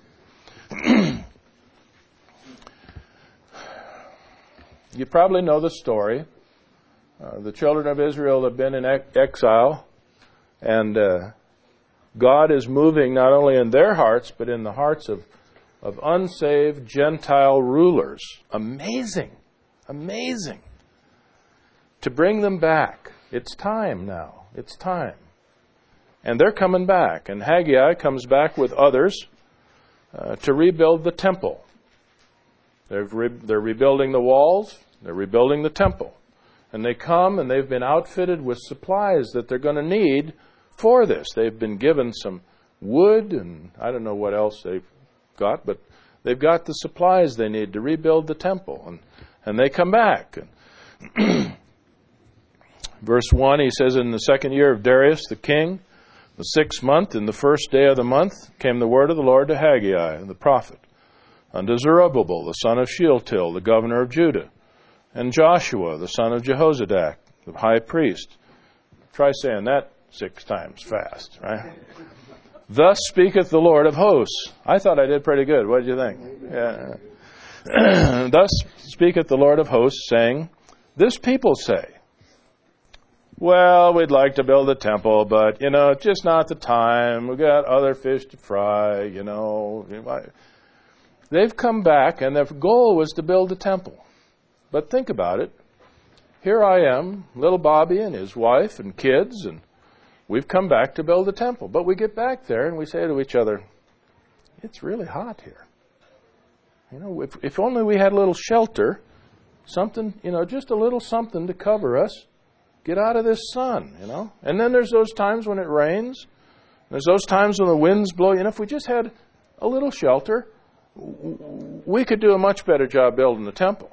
You probably know the story. Uh, the children of Israel have been in ex- exile, and uh, God is moving not only in their hearts, but in the hearts of, of unsaved Gentile rulers. Amazing. Amazing. To bring them back. It's time now. It's time. And they're coming back. And Haggai comes back with others uh, to rebuild the temple. They've re- they're rebuilding the walls. They're rebuilding the temple. And they come and they've been outfitted with supplies that they're going to need for this. They've been given some wood and I don't know what else they've got, but they've got the supplies they need to rebuild the temple. And, and they come back. And verse one, he says, "In the second year of Darius the king, the sixth month, in the first day of the month, came the word of the Lord to Haggai, the prophet, unto Zerubbabel, the son of Shealtiel, the governor of Judah, and Joshua, the son of Jehozadak, the high priest." Try saying that six times fast, right? "Thus speaketh the Lord of hosts." I thought I did pretty good. What did you think? Yeah. "Thus speaketh the Lord of hosts, saying, This people say, well, we'd like to build a temple, but, you know, it's just not the time. We've got other fish to fry, you know. They've come back, and their goal was to build a temple. But think about it. Here I am, little Bobby and his wife and kids, and we've come back to build a temple. But we get back there, and we say to each other, it's really hot here. You know, if, if only we had a little shelter, something, you know, just a little something to cover us. Get out of this sun, you know. And then there's those times when it rains. There's those times when the winds blow. You know, if we just had a little shelter, we could do a much better job building the temple.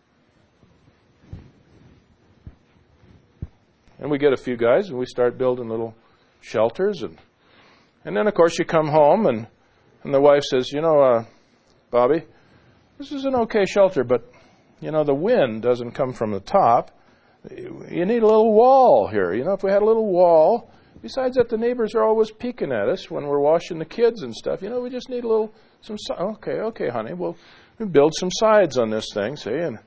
And we get a few guys and we start building little shelters. And and then, of course, you come home and, and the wife says, you know, uh, Bobby, this is an okay shelter, but, you know, the wind doesn't come from the top. You need a little wall here. You know, if we had a little wall, besides that, the neighbors are always peeking at us when we're washing the kids and stuff. You know, we just need a little, some, okay, okay, honey, we'll, we'll build some sides on this thing, see, and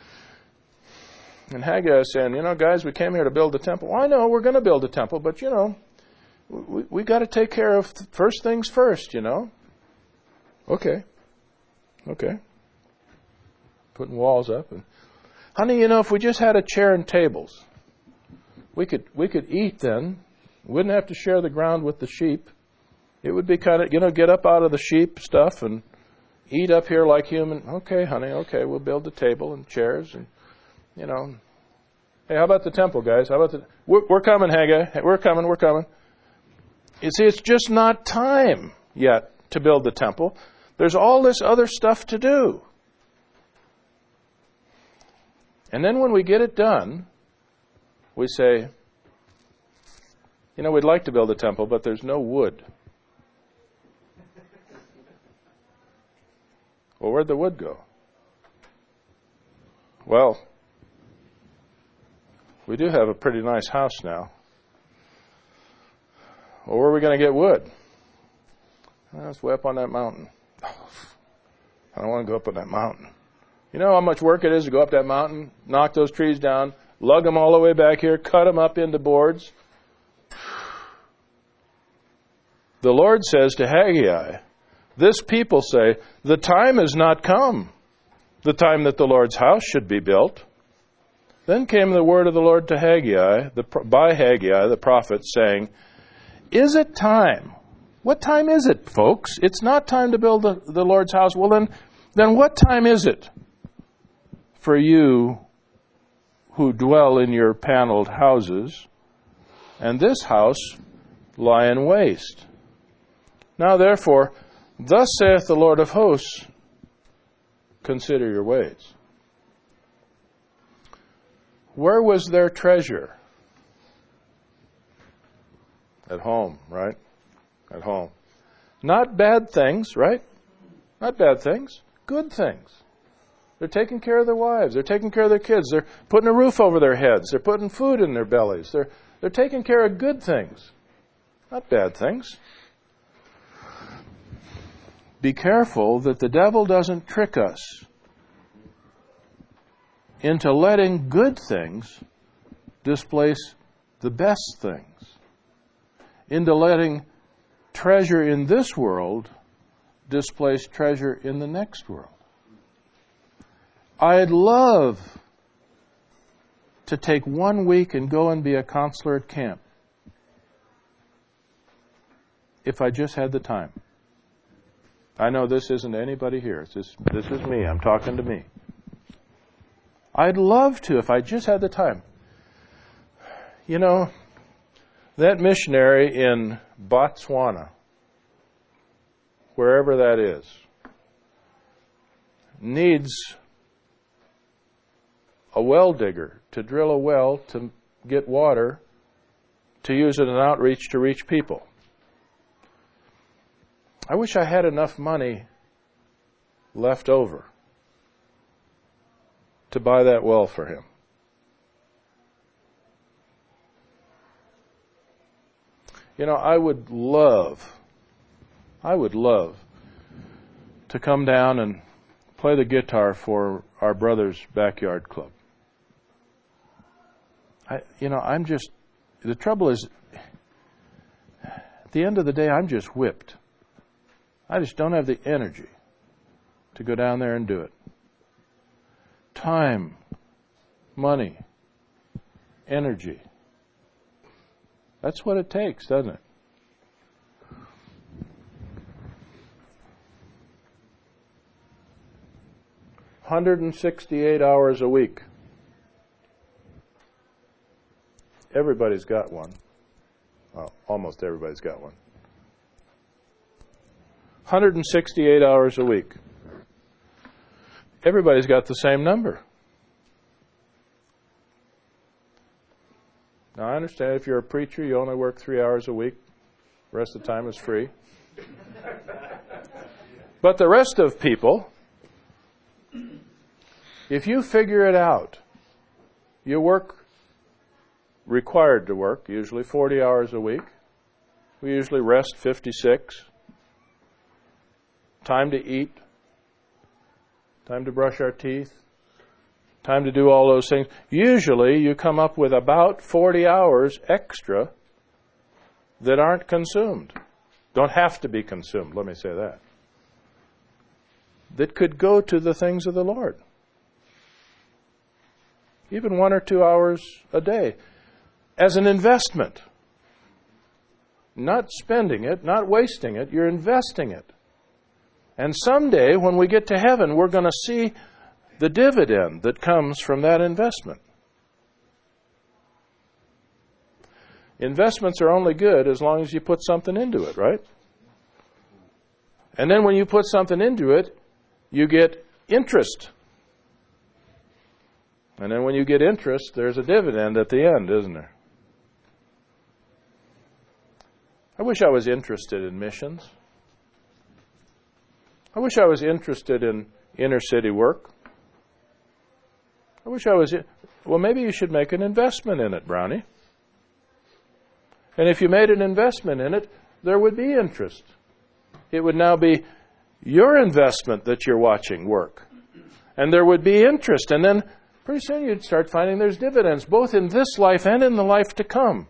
And Haggai is saying, you know, guys, we came here to build the temple. Well, I know we're going to build a temple, but, you know, we we got to take care of th- first things first, you know. Okay. Okay. Putting walls up. And, honey, you know, if we just had a chair and tables, we could we could eat then. Wouldn't have to share the ground with the sheep. It would be kind of, you know, get up out of the sheep stuff and eat up here like human. Okay, honey, okay, we'll build a table and chairs and, you know. Hey, how about the temple, guys? How about the... We're, we're coming, Haggai. We're coming, we're coming. You see, it's just not time yet to build the temple. There's all this other stuff to do. And then when we get it done, we say, you know, we'd like to build a temple, but there's no wood. Well, where'd the wood go? Well, we do have a pretty nice house now. Well, where are we going to get wood? Well, it's way up on that mountain. I don't want to go up on that mountain. You know how much work it is to go up that mountain, knock those trees down, lug them all the way back here, cut them up into boards? The Lord says to Haggai, this people say, the time has not come, the time that the Lord's house should be built. Then came the word of the Lord to Haggai, the, by Haggai, the prophet, saying, is it time? What time is it, folks? It's not time to build the, the Lord's house. Well, then, then what time is it for you who dwell in your paneled houses, and this house lying waste? Now, therefore, thus saith the Lord of hosts, consider your ways. Where was their treasure? At home, right? At home. Not bad things, right? Not bad things. Good things. They're taking care of their wives. They're taking care of their kids. They're putting a roof over their heads. They're putting food in their bellies. They're, they're taking care of good things. Not bad things. Be careful that the devil doesn't trick us into letting good things displace the best things, into letting treasure in this world displace treasure in the next world. I'd love to take one week and go and be a counselor at camp if I just had the time. I know this isn't anybody here. It's just, this is me. I'm talking to me. I'd love to if I just had the time. You know, that missionary in Botswana, wherever that is, needs a well digger to drill a well to get water to use it in outreach to reach people. I wish I had enough money left over to buy that well for him. You know, I would love, I would love to come down and play the guitar for our brother's backyard club. I, you know, I'm just, the trouble is, at the end of the day, I'm just whipped. I just don't have the energy to go down there and do it. Time, money, energy. That's what it takes, doesn't it? one hundred sixty-eight hours a week. Everybody's got one. Well, almost everybody's got one. one hundred sixty-eight hours a week. Everybody's got the same number. Now, I understand if you're a preacher, you only work three hours a week. The rest of the time is free. But the rest of people, if you figure it out, you work, required to work, usually forty hours a week. We usually rest fifty-six. Time to eat. Time to brush our teeth. Time to do all those things. Usually you come up with about forty hours extra that aren't consumed. Don't have to be consumed, let me say that. That could go to the things of the Lord. Even one or two hours a day as an investment. Not spending it, not wasting it, you're investing it. And someday when we get to heaven, we're going to see the dividend that comes from that investment. Investments are only good as long as you put something into it, right? And then when you put something into it, you get interest. And then when you get interest, there's a dividend at the end, isn't there? I wish I was interested in missions. I wish I was interested in inner city work. I wish I was... Well, maybe you should make an investment in it, Brownie. And if you made an investment in it, there would be interest. It would now be your investment that you're watching work. And there would be interest. And then pretty soon you'd start finding there's dividends, both in this life and in the life to come.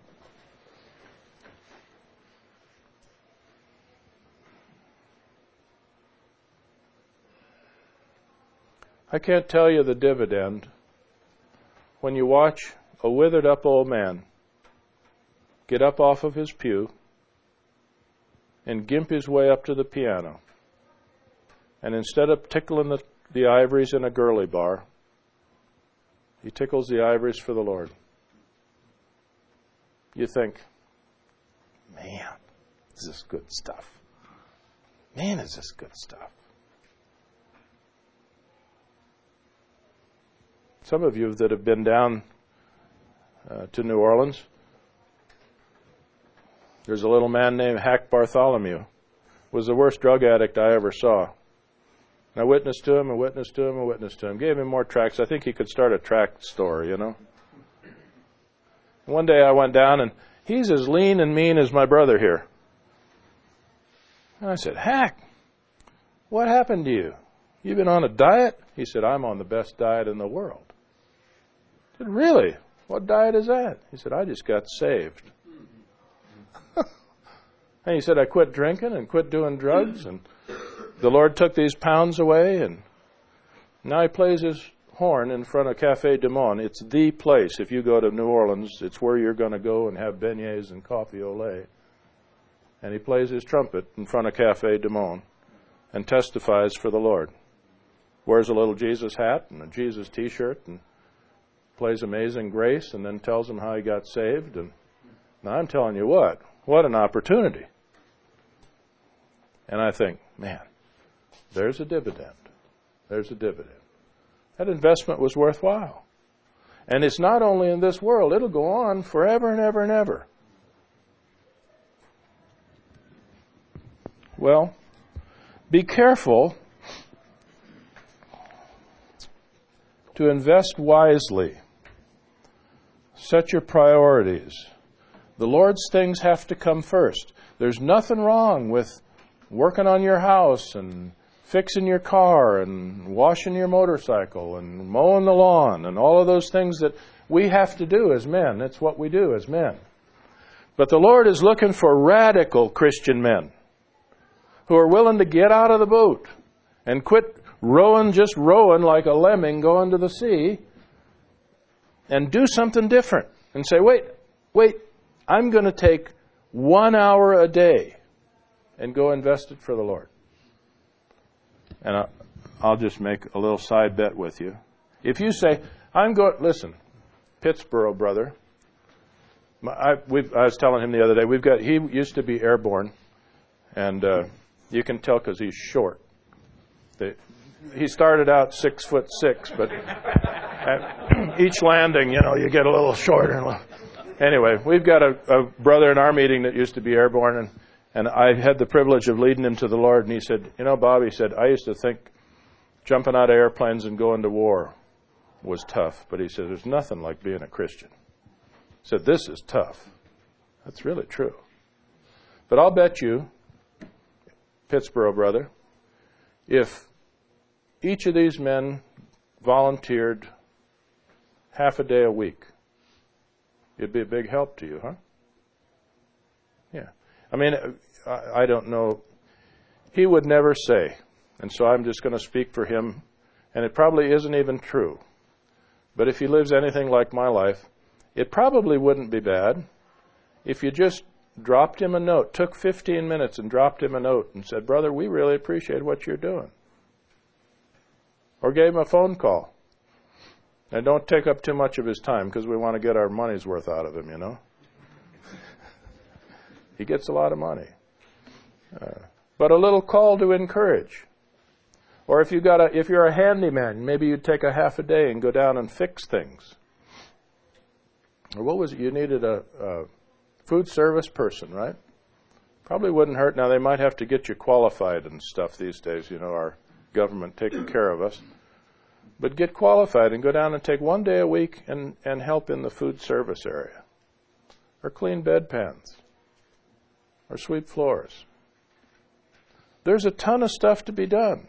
I can't tell you the dividend when you watch a withered up old man get up off of his pew and gimp his way up to the piano. And instead of tickling the, the ivories in a girly bar, he tickles the ivories for the Lord. You think, man, is this good stuff? Man, is this good stuff? Some of you that have been down uh, to New Orleans, there's a little man named Hack Bartholomew. Was the worst drug addict I ever saw. And I witnessed to him, and witnessed to him, and witnessed to him. Gave him more tracts. I think he could start a tract store, you know. And one day I went down, and he's as lean and mean as my brother here. And I said, Hack, what happened to you? You been on a diet? He said, I'm on the best diet in the world. I said, really? What diet is that? He said, I just got saved. And he said, I quit drinking and quit doing drugs, and the Lord took these pounds away, and now he plays his horn in front of Cafe Du Monde. It's the place. If you go to New Orleans, it's where you're going to go and have beignets and coffee au lait. And he plays his trumpet in front of Cafe Du Monde and testifies for the Lord. Wears a little Jesus hat and a Jesus T-shirt and plays Amazing Grace and then tells them how he got saved. And now I'm telling you what, what an opportunity. And I think, man, there's a dividend. There's a dividend. That investment was worthwhile. And it's not only in this world, it'll go on forever and ever and ever. Well, be careful to invest wisely. Set your priorities. The Lord's things have to come first. There's nothing wrong with working on your house and fixing your car and washing your motorcycle and mowing the lawn and all of those things that we have to do as men. That's what we do as men. But the Lord is looking for radical Christian men who are willing to get out of the boat and quit rowing, just rowing like a lemming going to the sea, and do something different and say, wait, wait, I'm going to take one hour a day and go invest it for the Lord. And I'll, I'll just make a little side bet with you. If you say, I'm going, listen, Pittsburgh brother, my, I, we've, I was telling him the other day, we've got, he used to be airborne, and uh, You can tell because he's short. The, he started out six foot six, but at each landing, you know, you get a little shorter. Anyway, we've got a, a brother in our meeting that used to be airborne, and, and I had the privilege of leading him to the Lord, and he said, you know, Bob, he said, I used to think jumping out of airplanes and going to war was tough, but he said, there's nothing like being a Christian. He said, this is tough. That's really true. But I'll bet you, Pittsburgh brother, if each of these men volunteered half a day a week, it'd be a big help to you, huh? Yeah. I mean, I, I don't know. He would never say, and so I'm just going to speak for him, and it probably isn't even true. But if he lives anything like my life, it probably wouldn't be bad if you just dropped him a note, took fifteen minutes and dropped him a note and said, brother, we really appreciate what you're doing. Or gave him a phone call. And don't take up too much of his time because we want to get our money's worth out of him, you know. He gets a lot of money. Uh, but a little call to encourage. Or if you got a, if you're a handyman, maybe you take a half a day and go down and fix things. Or what was it? You needed a, a food service person, right? Probably wouldn't hurt. Now, they might have to get you qualified and stuff these days, you know, our government taking care of us. But get qualified and go down and take one day a week and, and help in the food service area. Or clean bedpans. Or sweep floors. There's a ton of stuff to be done.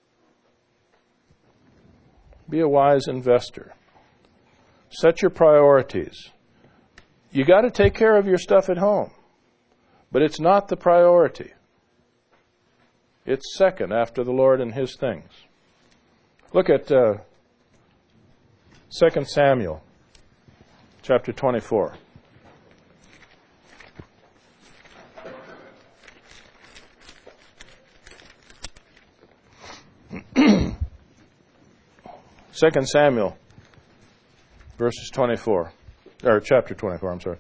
Be a wise investor. Set your priorities. You got to take care of your stuff at home. But it's not the priority. It's second after the Lord and His things. Look at uh, Second Samuel, chapter twenty-four. Second Samuel, verses twenty-four, or chapter twenty-four, I'm sorry.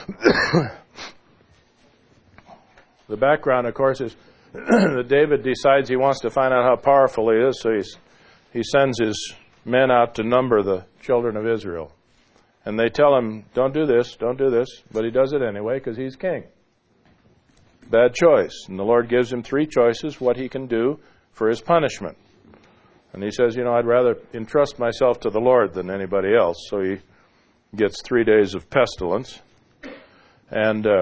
The background, of course, is that David decides he wants to find out how powerful he is, so he's, he sends his men out to number the children of Israel. And they tell him, don't do this, don't do this, but he does it anyway because he's king. Bad choice. And the Lord gives him three choices what he can do for his punishment. And he says, you know, I'd rather entrust myself to the Lord than anybody else. So he gets three days of pestilence. And uh,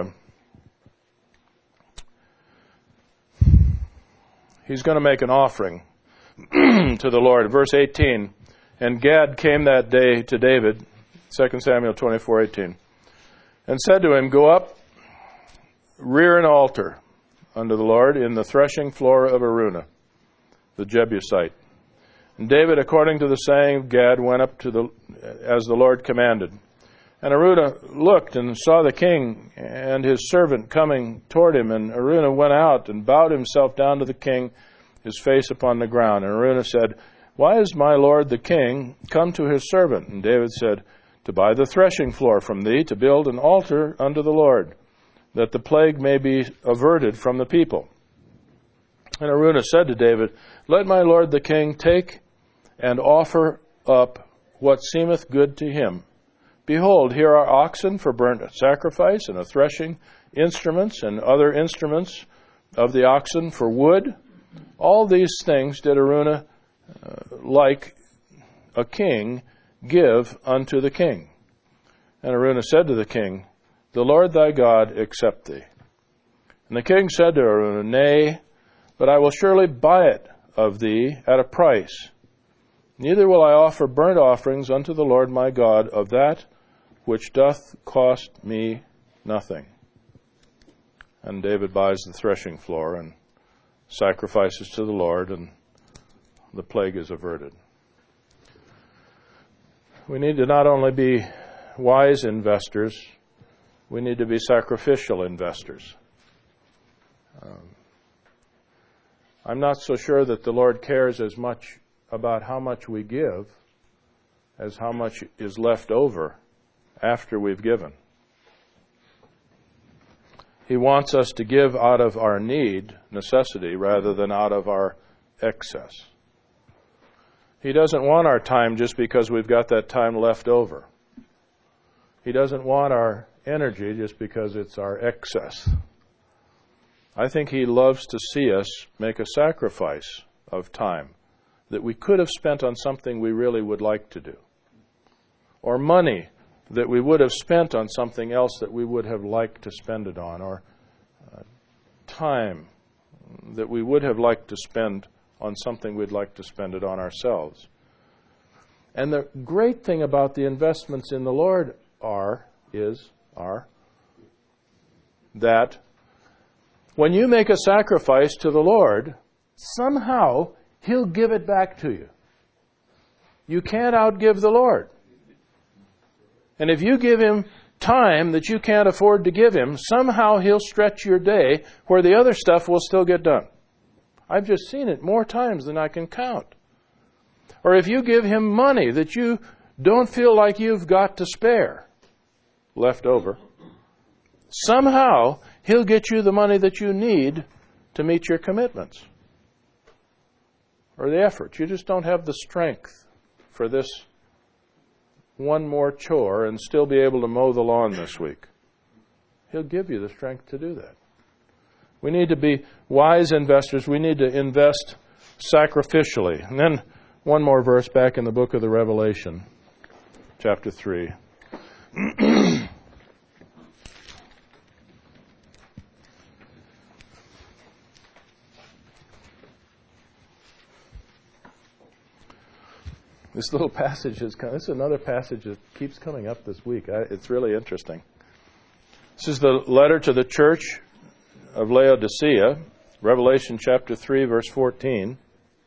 he's going to make an offering to the Lord. Verse eighteen, and Gad came that day to David, Second Samuel twenty-four eighteen, and said to him, go up, rear an altar unto the Lord in the threshing floor of Araunah, the Jebusite. And David, according to the saying of Gad, went up to the as the Lord commanded. And Araunah looked and saw the king and his servant coming toward him. And Araunah went out and bowed himself down to the king, his face upon the ground. And Araunah said, why is my lord the king come to his servant? And David said, to buy the threshing floor from thee, to build an altar unto the Lord, that the plague may be averted from the people. And Araunah said to David, let my lord the king take and offer up what seemeth good to him. Behold, here are oxen for burnt sacrifice, and a threshing instruments, and other instruments of the oxen for wood. All these things did Araunah, uh, like a king, give unto the king. And Araunah said to the king, the Lord thy God accept thee. And the king said to Araunah, nay, but I will surely buy it of thee at a price. Neither will I offer burnt offerings unto the Lord my God of that which doth cost me nothing. And David buys the threshing floor and sacrifices to the Lord, and the plague is averted. We need to not only be wise investors, we need to be sacrificial investors. Um, I'm not so sure that the Lord cares as much about how much we give as how much is left over after we've given. He wants us to give out of our need, necessity, rather than out of our excess. He doesn't want our time just because we've got that time left over. He doesn't want our energy just because it's our excess. I think He loves to see us make a sacrifice of time that we could have spent on something we really would like to do, or money that we would have spent on something else that we would have liked to spend it on, or uh, time that we would have liked to spend on something we'd like to spend it on ourselves. And the great thing about the investments in the Lord are, is, are, that when you make a sacrifice to the Lord, somehow He'll give it back to you. You can't outgive the Lord. And if you give Him time that you can't afford to give Him, somehow He'll stretch your day where the other stuff will still get done. I've just seen it more times than I can count. Or if you give Him money that you don't feel like you've got to spare, left over, somehow He'll get you the money that you need to meet your commitments or the effort. You just don't have the strength for this one more chore and still be able to mow the lawn this week. He'll give you the strength to do that. We need to be wise investors. We need to invest sacrificially. And then one more verse back in the book of the Revelation, chapter three. This little passage is this is another passage that keeps coming up this week. I, it's really interesting. This is the letter to the church of Laodicea, Revelation chapter three, verse fourteen.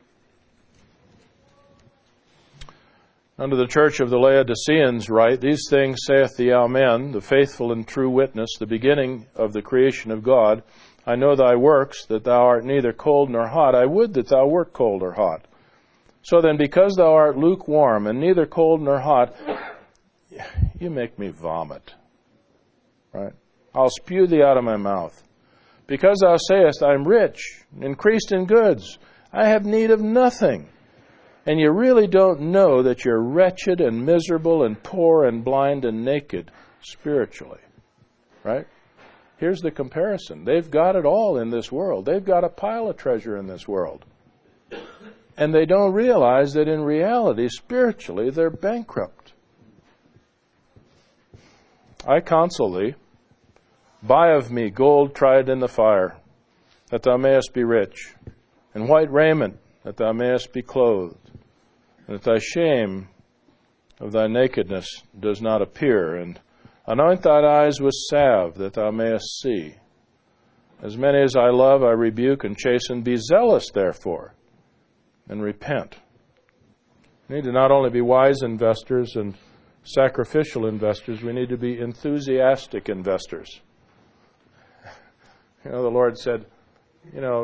Unto the church of the Laodiceans write, These things saith the Amen, the faithful and true witness, the beginning of the creation of God. I know thy works, that thou art neither cold nor hot. I would that thou wert cold or hot. So then, because thou art lukewarm, and neither cold nor hot, you make me vomit. Right? I'll spew thee out of my mouth. Because thou sayest, I am rich, increased in goods, I have need of nothing. And you really don't know that you're wretched and miserable and poor and blind and naked spiritually. Right? Here's the comparison. They've got it all in this world. They've got a pile of treasure in this world. And they don't realize that in reality, spiritually, they're bankrupt. I counsel thee, buy of me gold tried in the fire, that thou mayest be rich, and white raiment, that thou mayest be clothed, and that thy shame of thy nakedness does not appear, and anoint thine eyes with salve, that thou mayest see. As many as I love, I rebuke and chasten. Be zealous, therefore, and repent. We need to not only be wise investors and sacrificial investors, we need to be enthusiastic investors. You know, the Lord said, you know,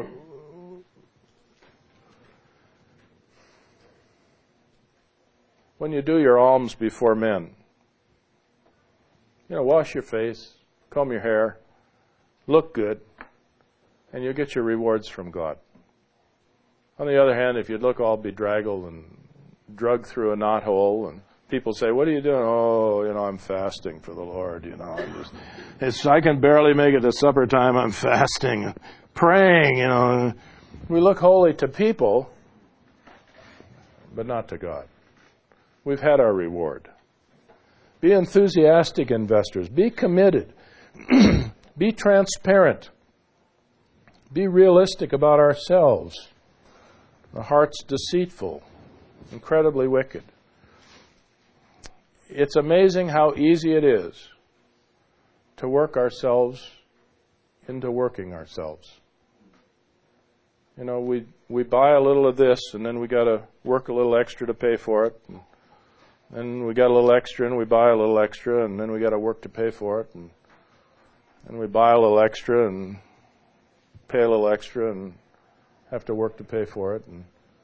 when you do your alms before men, you know, wash your face, comb your hair, look good, and you'll get your rewards from God. On the other hand, if you look all bedraggled and drugged through a knothole, and people say, what are you doing? Oh, you know, I'm fasting for the Lord, you know. I'm just, it's, I can barely make it to supper time. I'm fasting, praying, you know. We look holy to people, but not to God. We've had our reward. Be enthusiastic investors. Be committed. Be transparent. Be realistic about ourselves. The heart's deceitful, incredibly wicked. It's amazing how easy it is to work ourselves into working ourselves. You know, we we buy a little of this, and then we got to work a little extra to pay for it. And then we got a little extra, and we buy a little extra, and then we got to work to pay for it. And then we buy a little extra and pay a little extra, and have to work to pay for it. And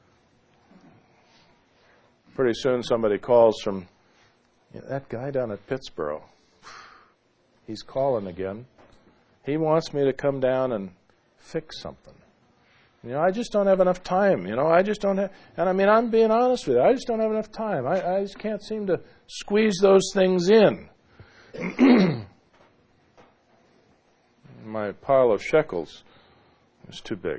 pretty soon somebody calls from, you know, that guy down at Pittsburgh. He's calling again. He wants me to come down and fix something. You know, I just don't have enough time. You know, I just don't have, and I mean, I'm being honest with you. I just don't have enough time. I, I just can't seem to squeeze those things in. My pile of shekels is too big.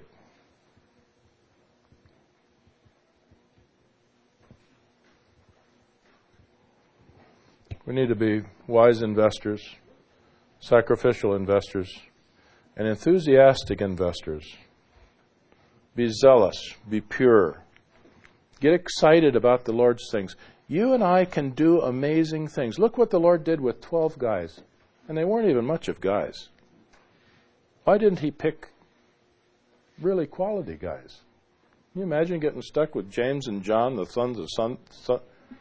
We need to be wise investors, sacrificial investors, and enthusiastic investors. Be zealous, be pure. Get excited about the Lord's things. You and I can do amazing things. Look what the Lord did with twelve guys. And they weren't even much of guys. Why didn't he pick really quality guys? Can you imagine getting stuck with James and John, the sons of son, son,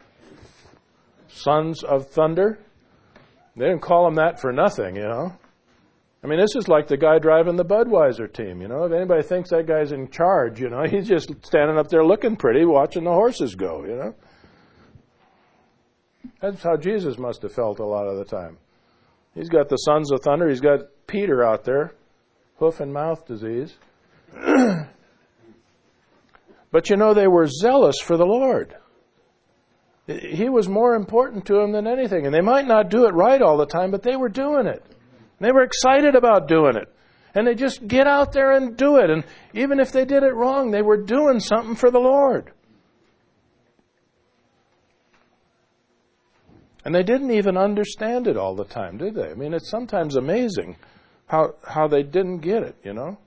sons of thunder? They didn't call them that for nothing, you know. I mean, this is like the guy driving the Budweiser team, you know. If anybody thinks that guy's in charge, you know, he's just standing up there looking pretty, watching the horses go, you know. That's how Jesus must have felt a lot of the time. He's got the sons of thunder. He's got Peter out there, hoof and mouth disease. But, you know, they were zealous for the Lord. He was more important to them than anything. And they might not do it right all the time, but they were doing it. They were excited about doing it. And they just get out there and do it. And even if they did it wrong, they were doing something for the Lord. And they didn't even understand it all the time, did they? I mean, it's sometimes amazing how how they didn't get it, you know.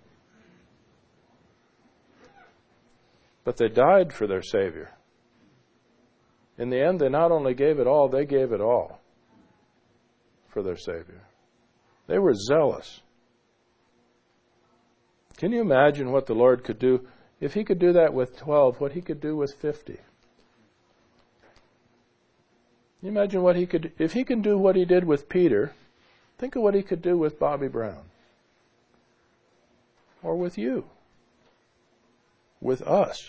But they died for their Savior. In the end, they not only gave it all, they gave it all for their Savior. They were zealous. Can you imagine what the Lord could do? If he could do that with twelve, what he could do with fifty? Can you imagine what he could, if he can do what he did with Peter, think of what he could do with Bobby Brown. Or with you. With us.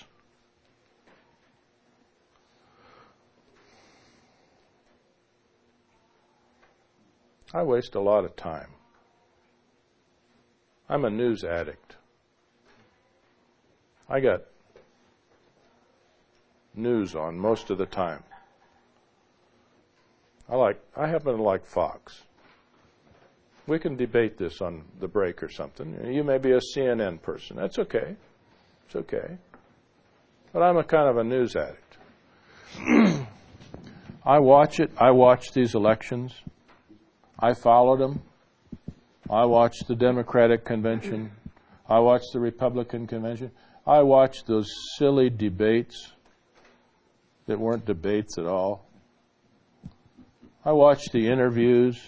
I waste a lot of time. I'm a news addict. I got news on most of the time. I like. I happen to like Fox. We can debate this on the break or something. You may be a C N N person. That's okay. It's okay. But I'm a kind of a news addict. I watch it. I watch these elections. I followed them. I watched the Democratic convention. I watched the Republican convention. I watched those silly debates that weren't debates at all. I watched the interviews.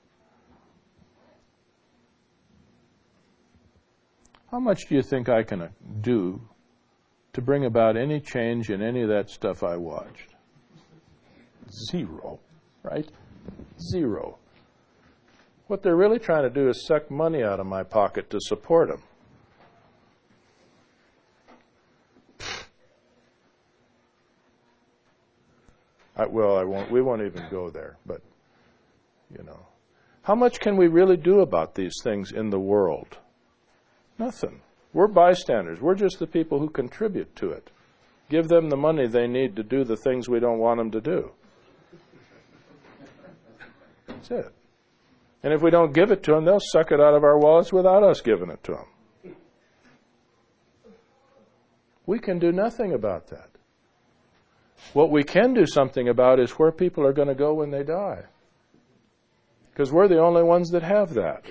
How much do you think I can do to bring about any change in any of that stuff I watched? Zero, right? Zero. What they're really trying to do is suck money out of my pocket to support them. I, well, I won't. We won't even go there. But you know, how much can we really do about these things in the world? Nothing. We're bystanders. We're just the people who contribute to it. Give them the money they need to do the things we don't want them to do. That's it. And if we don't give it to them, they'll suck it out of our wallets without us giving it to them. We can do nothing about that. What we can do something about is where people are going to go when they die. Because we're the only ones that have that.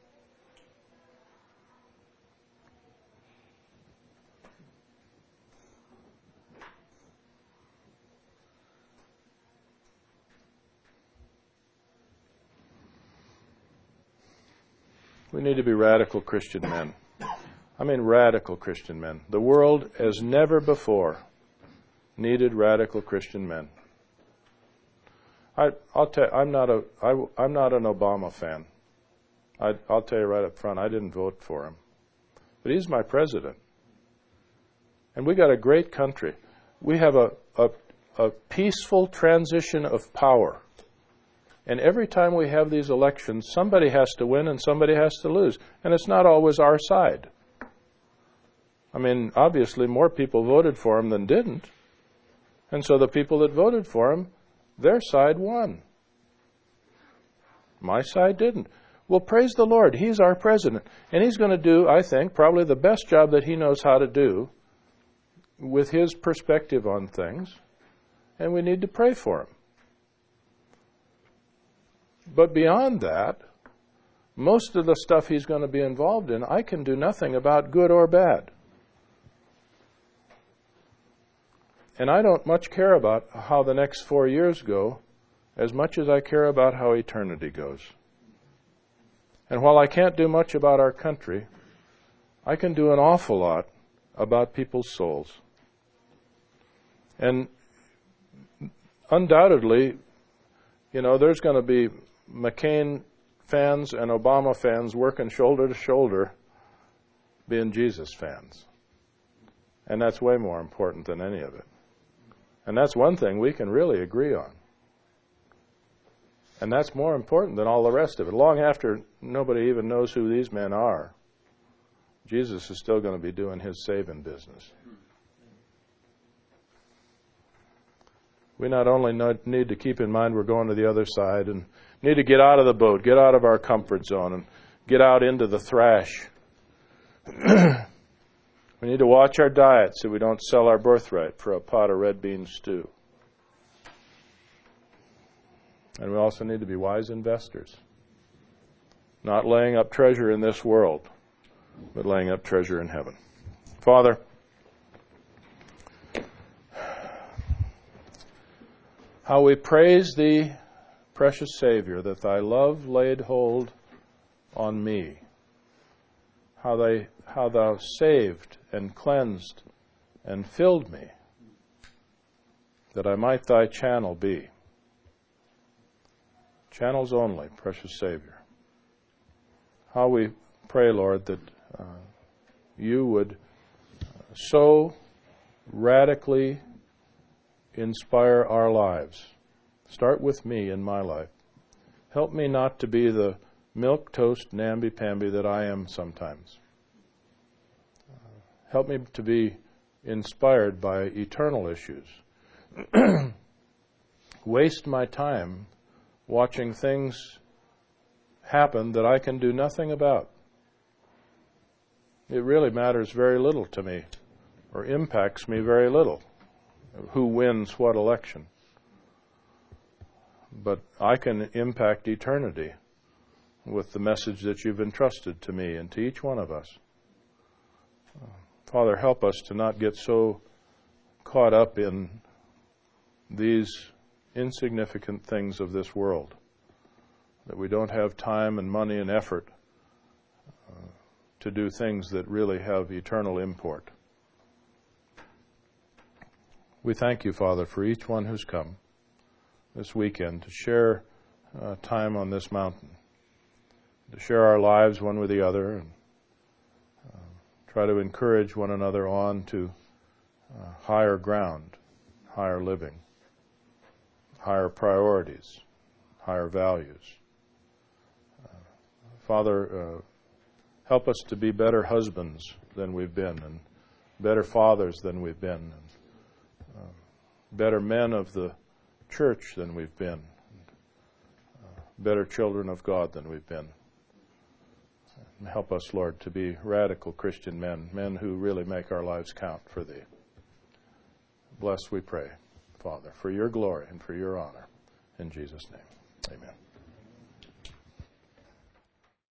We need to be radical Christian men. I mean radical Christian men. The world, as never before, needed radical Christian men. I, I'll tell. I'm not a. I, I'm not an Obama fan. I, I'll tell you right up front. I didn't vote for him, but he's my president, and we got a great country. We have a a, a peaceful transition of power And every time we have these elections, somebody has to win and somebody has to lose. And it's not always our side. I mean, obviously more people voted for him than didn't. And so the people that voted for him, their side won. My side didn't. Well, praise the Lord. He's our president. And he's going to do, I think, probably the best job that he knows how to do with his perspective on things. And we need to pray for him. But beyond that, most of the stuff he's going to be involved in, I can do nothing about, good or bad. And I don't much care about how the next four years go as much as I care about how eternity goes. And while I can't do much about our country, I can do an awful lot about people's souls. And undoubtedly, you know, there's going to be McCain fans and Obama fans working shoulder to shoulder being Jesus fans. And that's way more important than any of it. And that's one thing we can really agree on. And that's more important than all the rest of it. Long after nobody even knows who these men are, Jesus is still going to be doing his saving business. We not only need to keep in mind we're going to the other side and need to get out of the boat, get out of our comfort zone, and get out into the thrash. We need to watch our diet so we don't sell our birthright for a pot of red bean stew. And we also need to be wise investors, not laying up treasure in this world, but laying up treasure in heaven. Father, how we praise Thee, precious Savior, that Thy love laid hold on me. How, they, how Thou saved and cleansed and filled me, that I might Thy channel be. Channels only, precious Savior. How we pray, Lord, that uh, You would uh, so radically inspire our lives. Start with me in my life. Help me not to be the milquetoast namby-pamby that I am sometimes. Uh, help me to be inspired by eternal issues. Waste my time watching things happen that I can do nothing about. It really matters very little to me, or impacts me very little, who wins what election. But I can impact eternity with the message that You've entrusted to me and to each one of us. Uh, Father, help us to not get so caught up in these insignificant things of this world that we don't have time and money and effort uh, to do things that really have eternal import. We thank You, Father, for each one who's come this weekend to share uh, time on this mountain, to share our lives one with the other, and uh, try to encourage one another on to uh, higher ground, higher living, higher priorities, higher values. Uh, Father, uh, help us to be better husbands than we've been, and better fathers than we've been, and uh, better men of the church than we've been, and, uh, better children of God than we've been. And help us, Lord, to be radical Christian men, men who really make our lives count for Thee. Bless, we pray, Father, for Your glory and for Your honor. In Jesus' name, amen.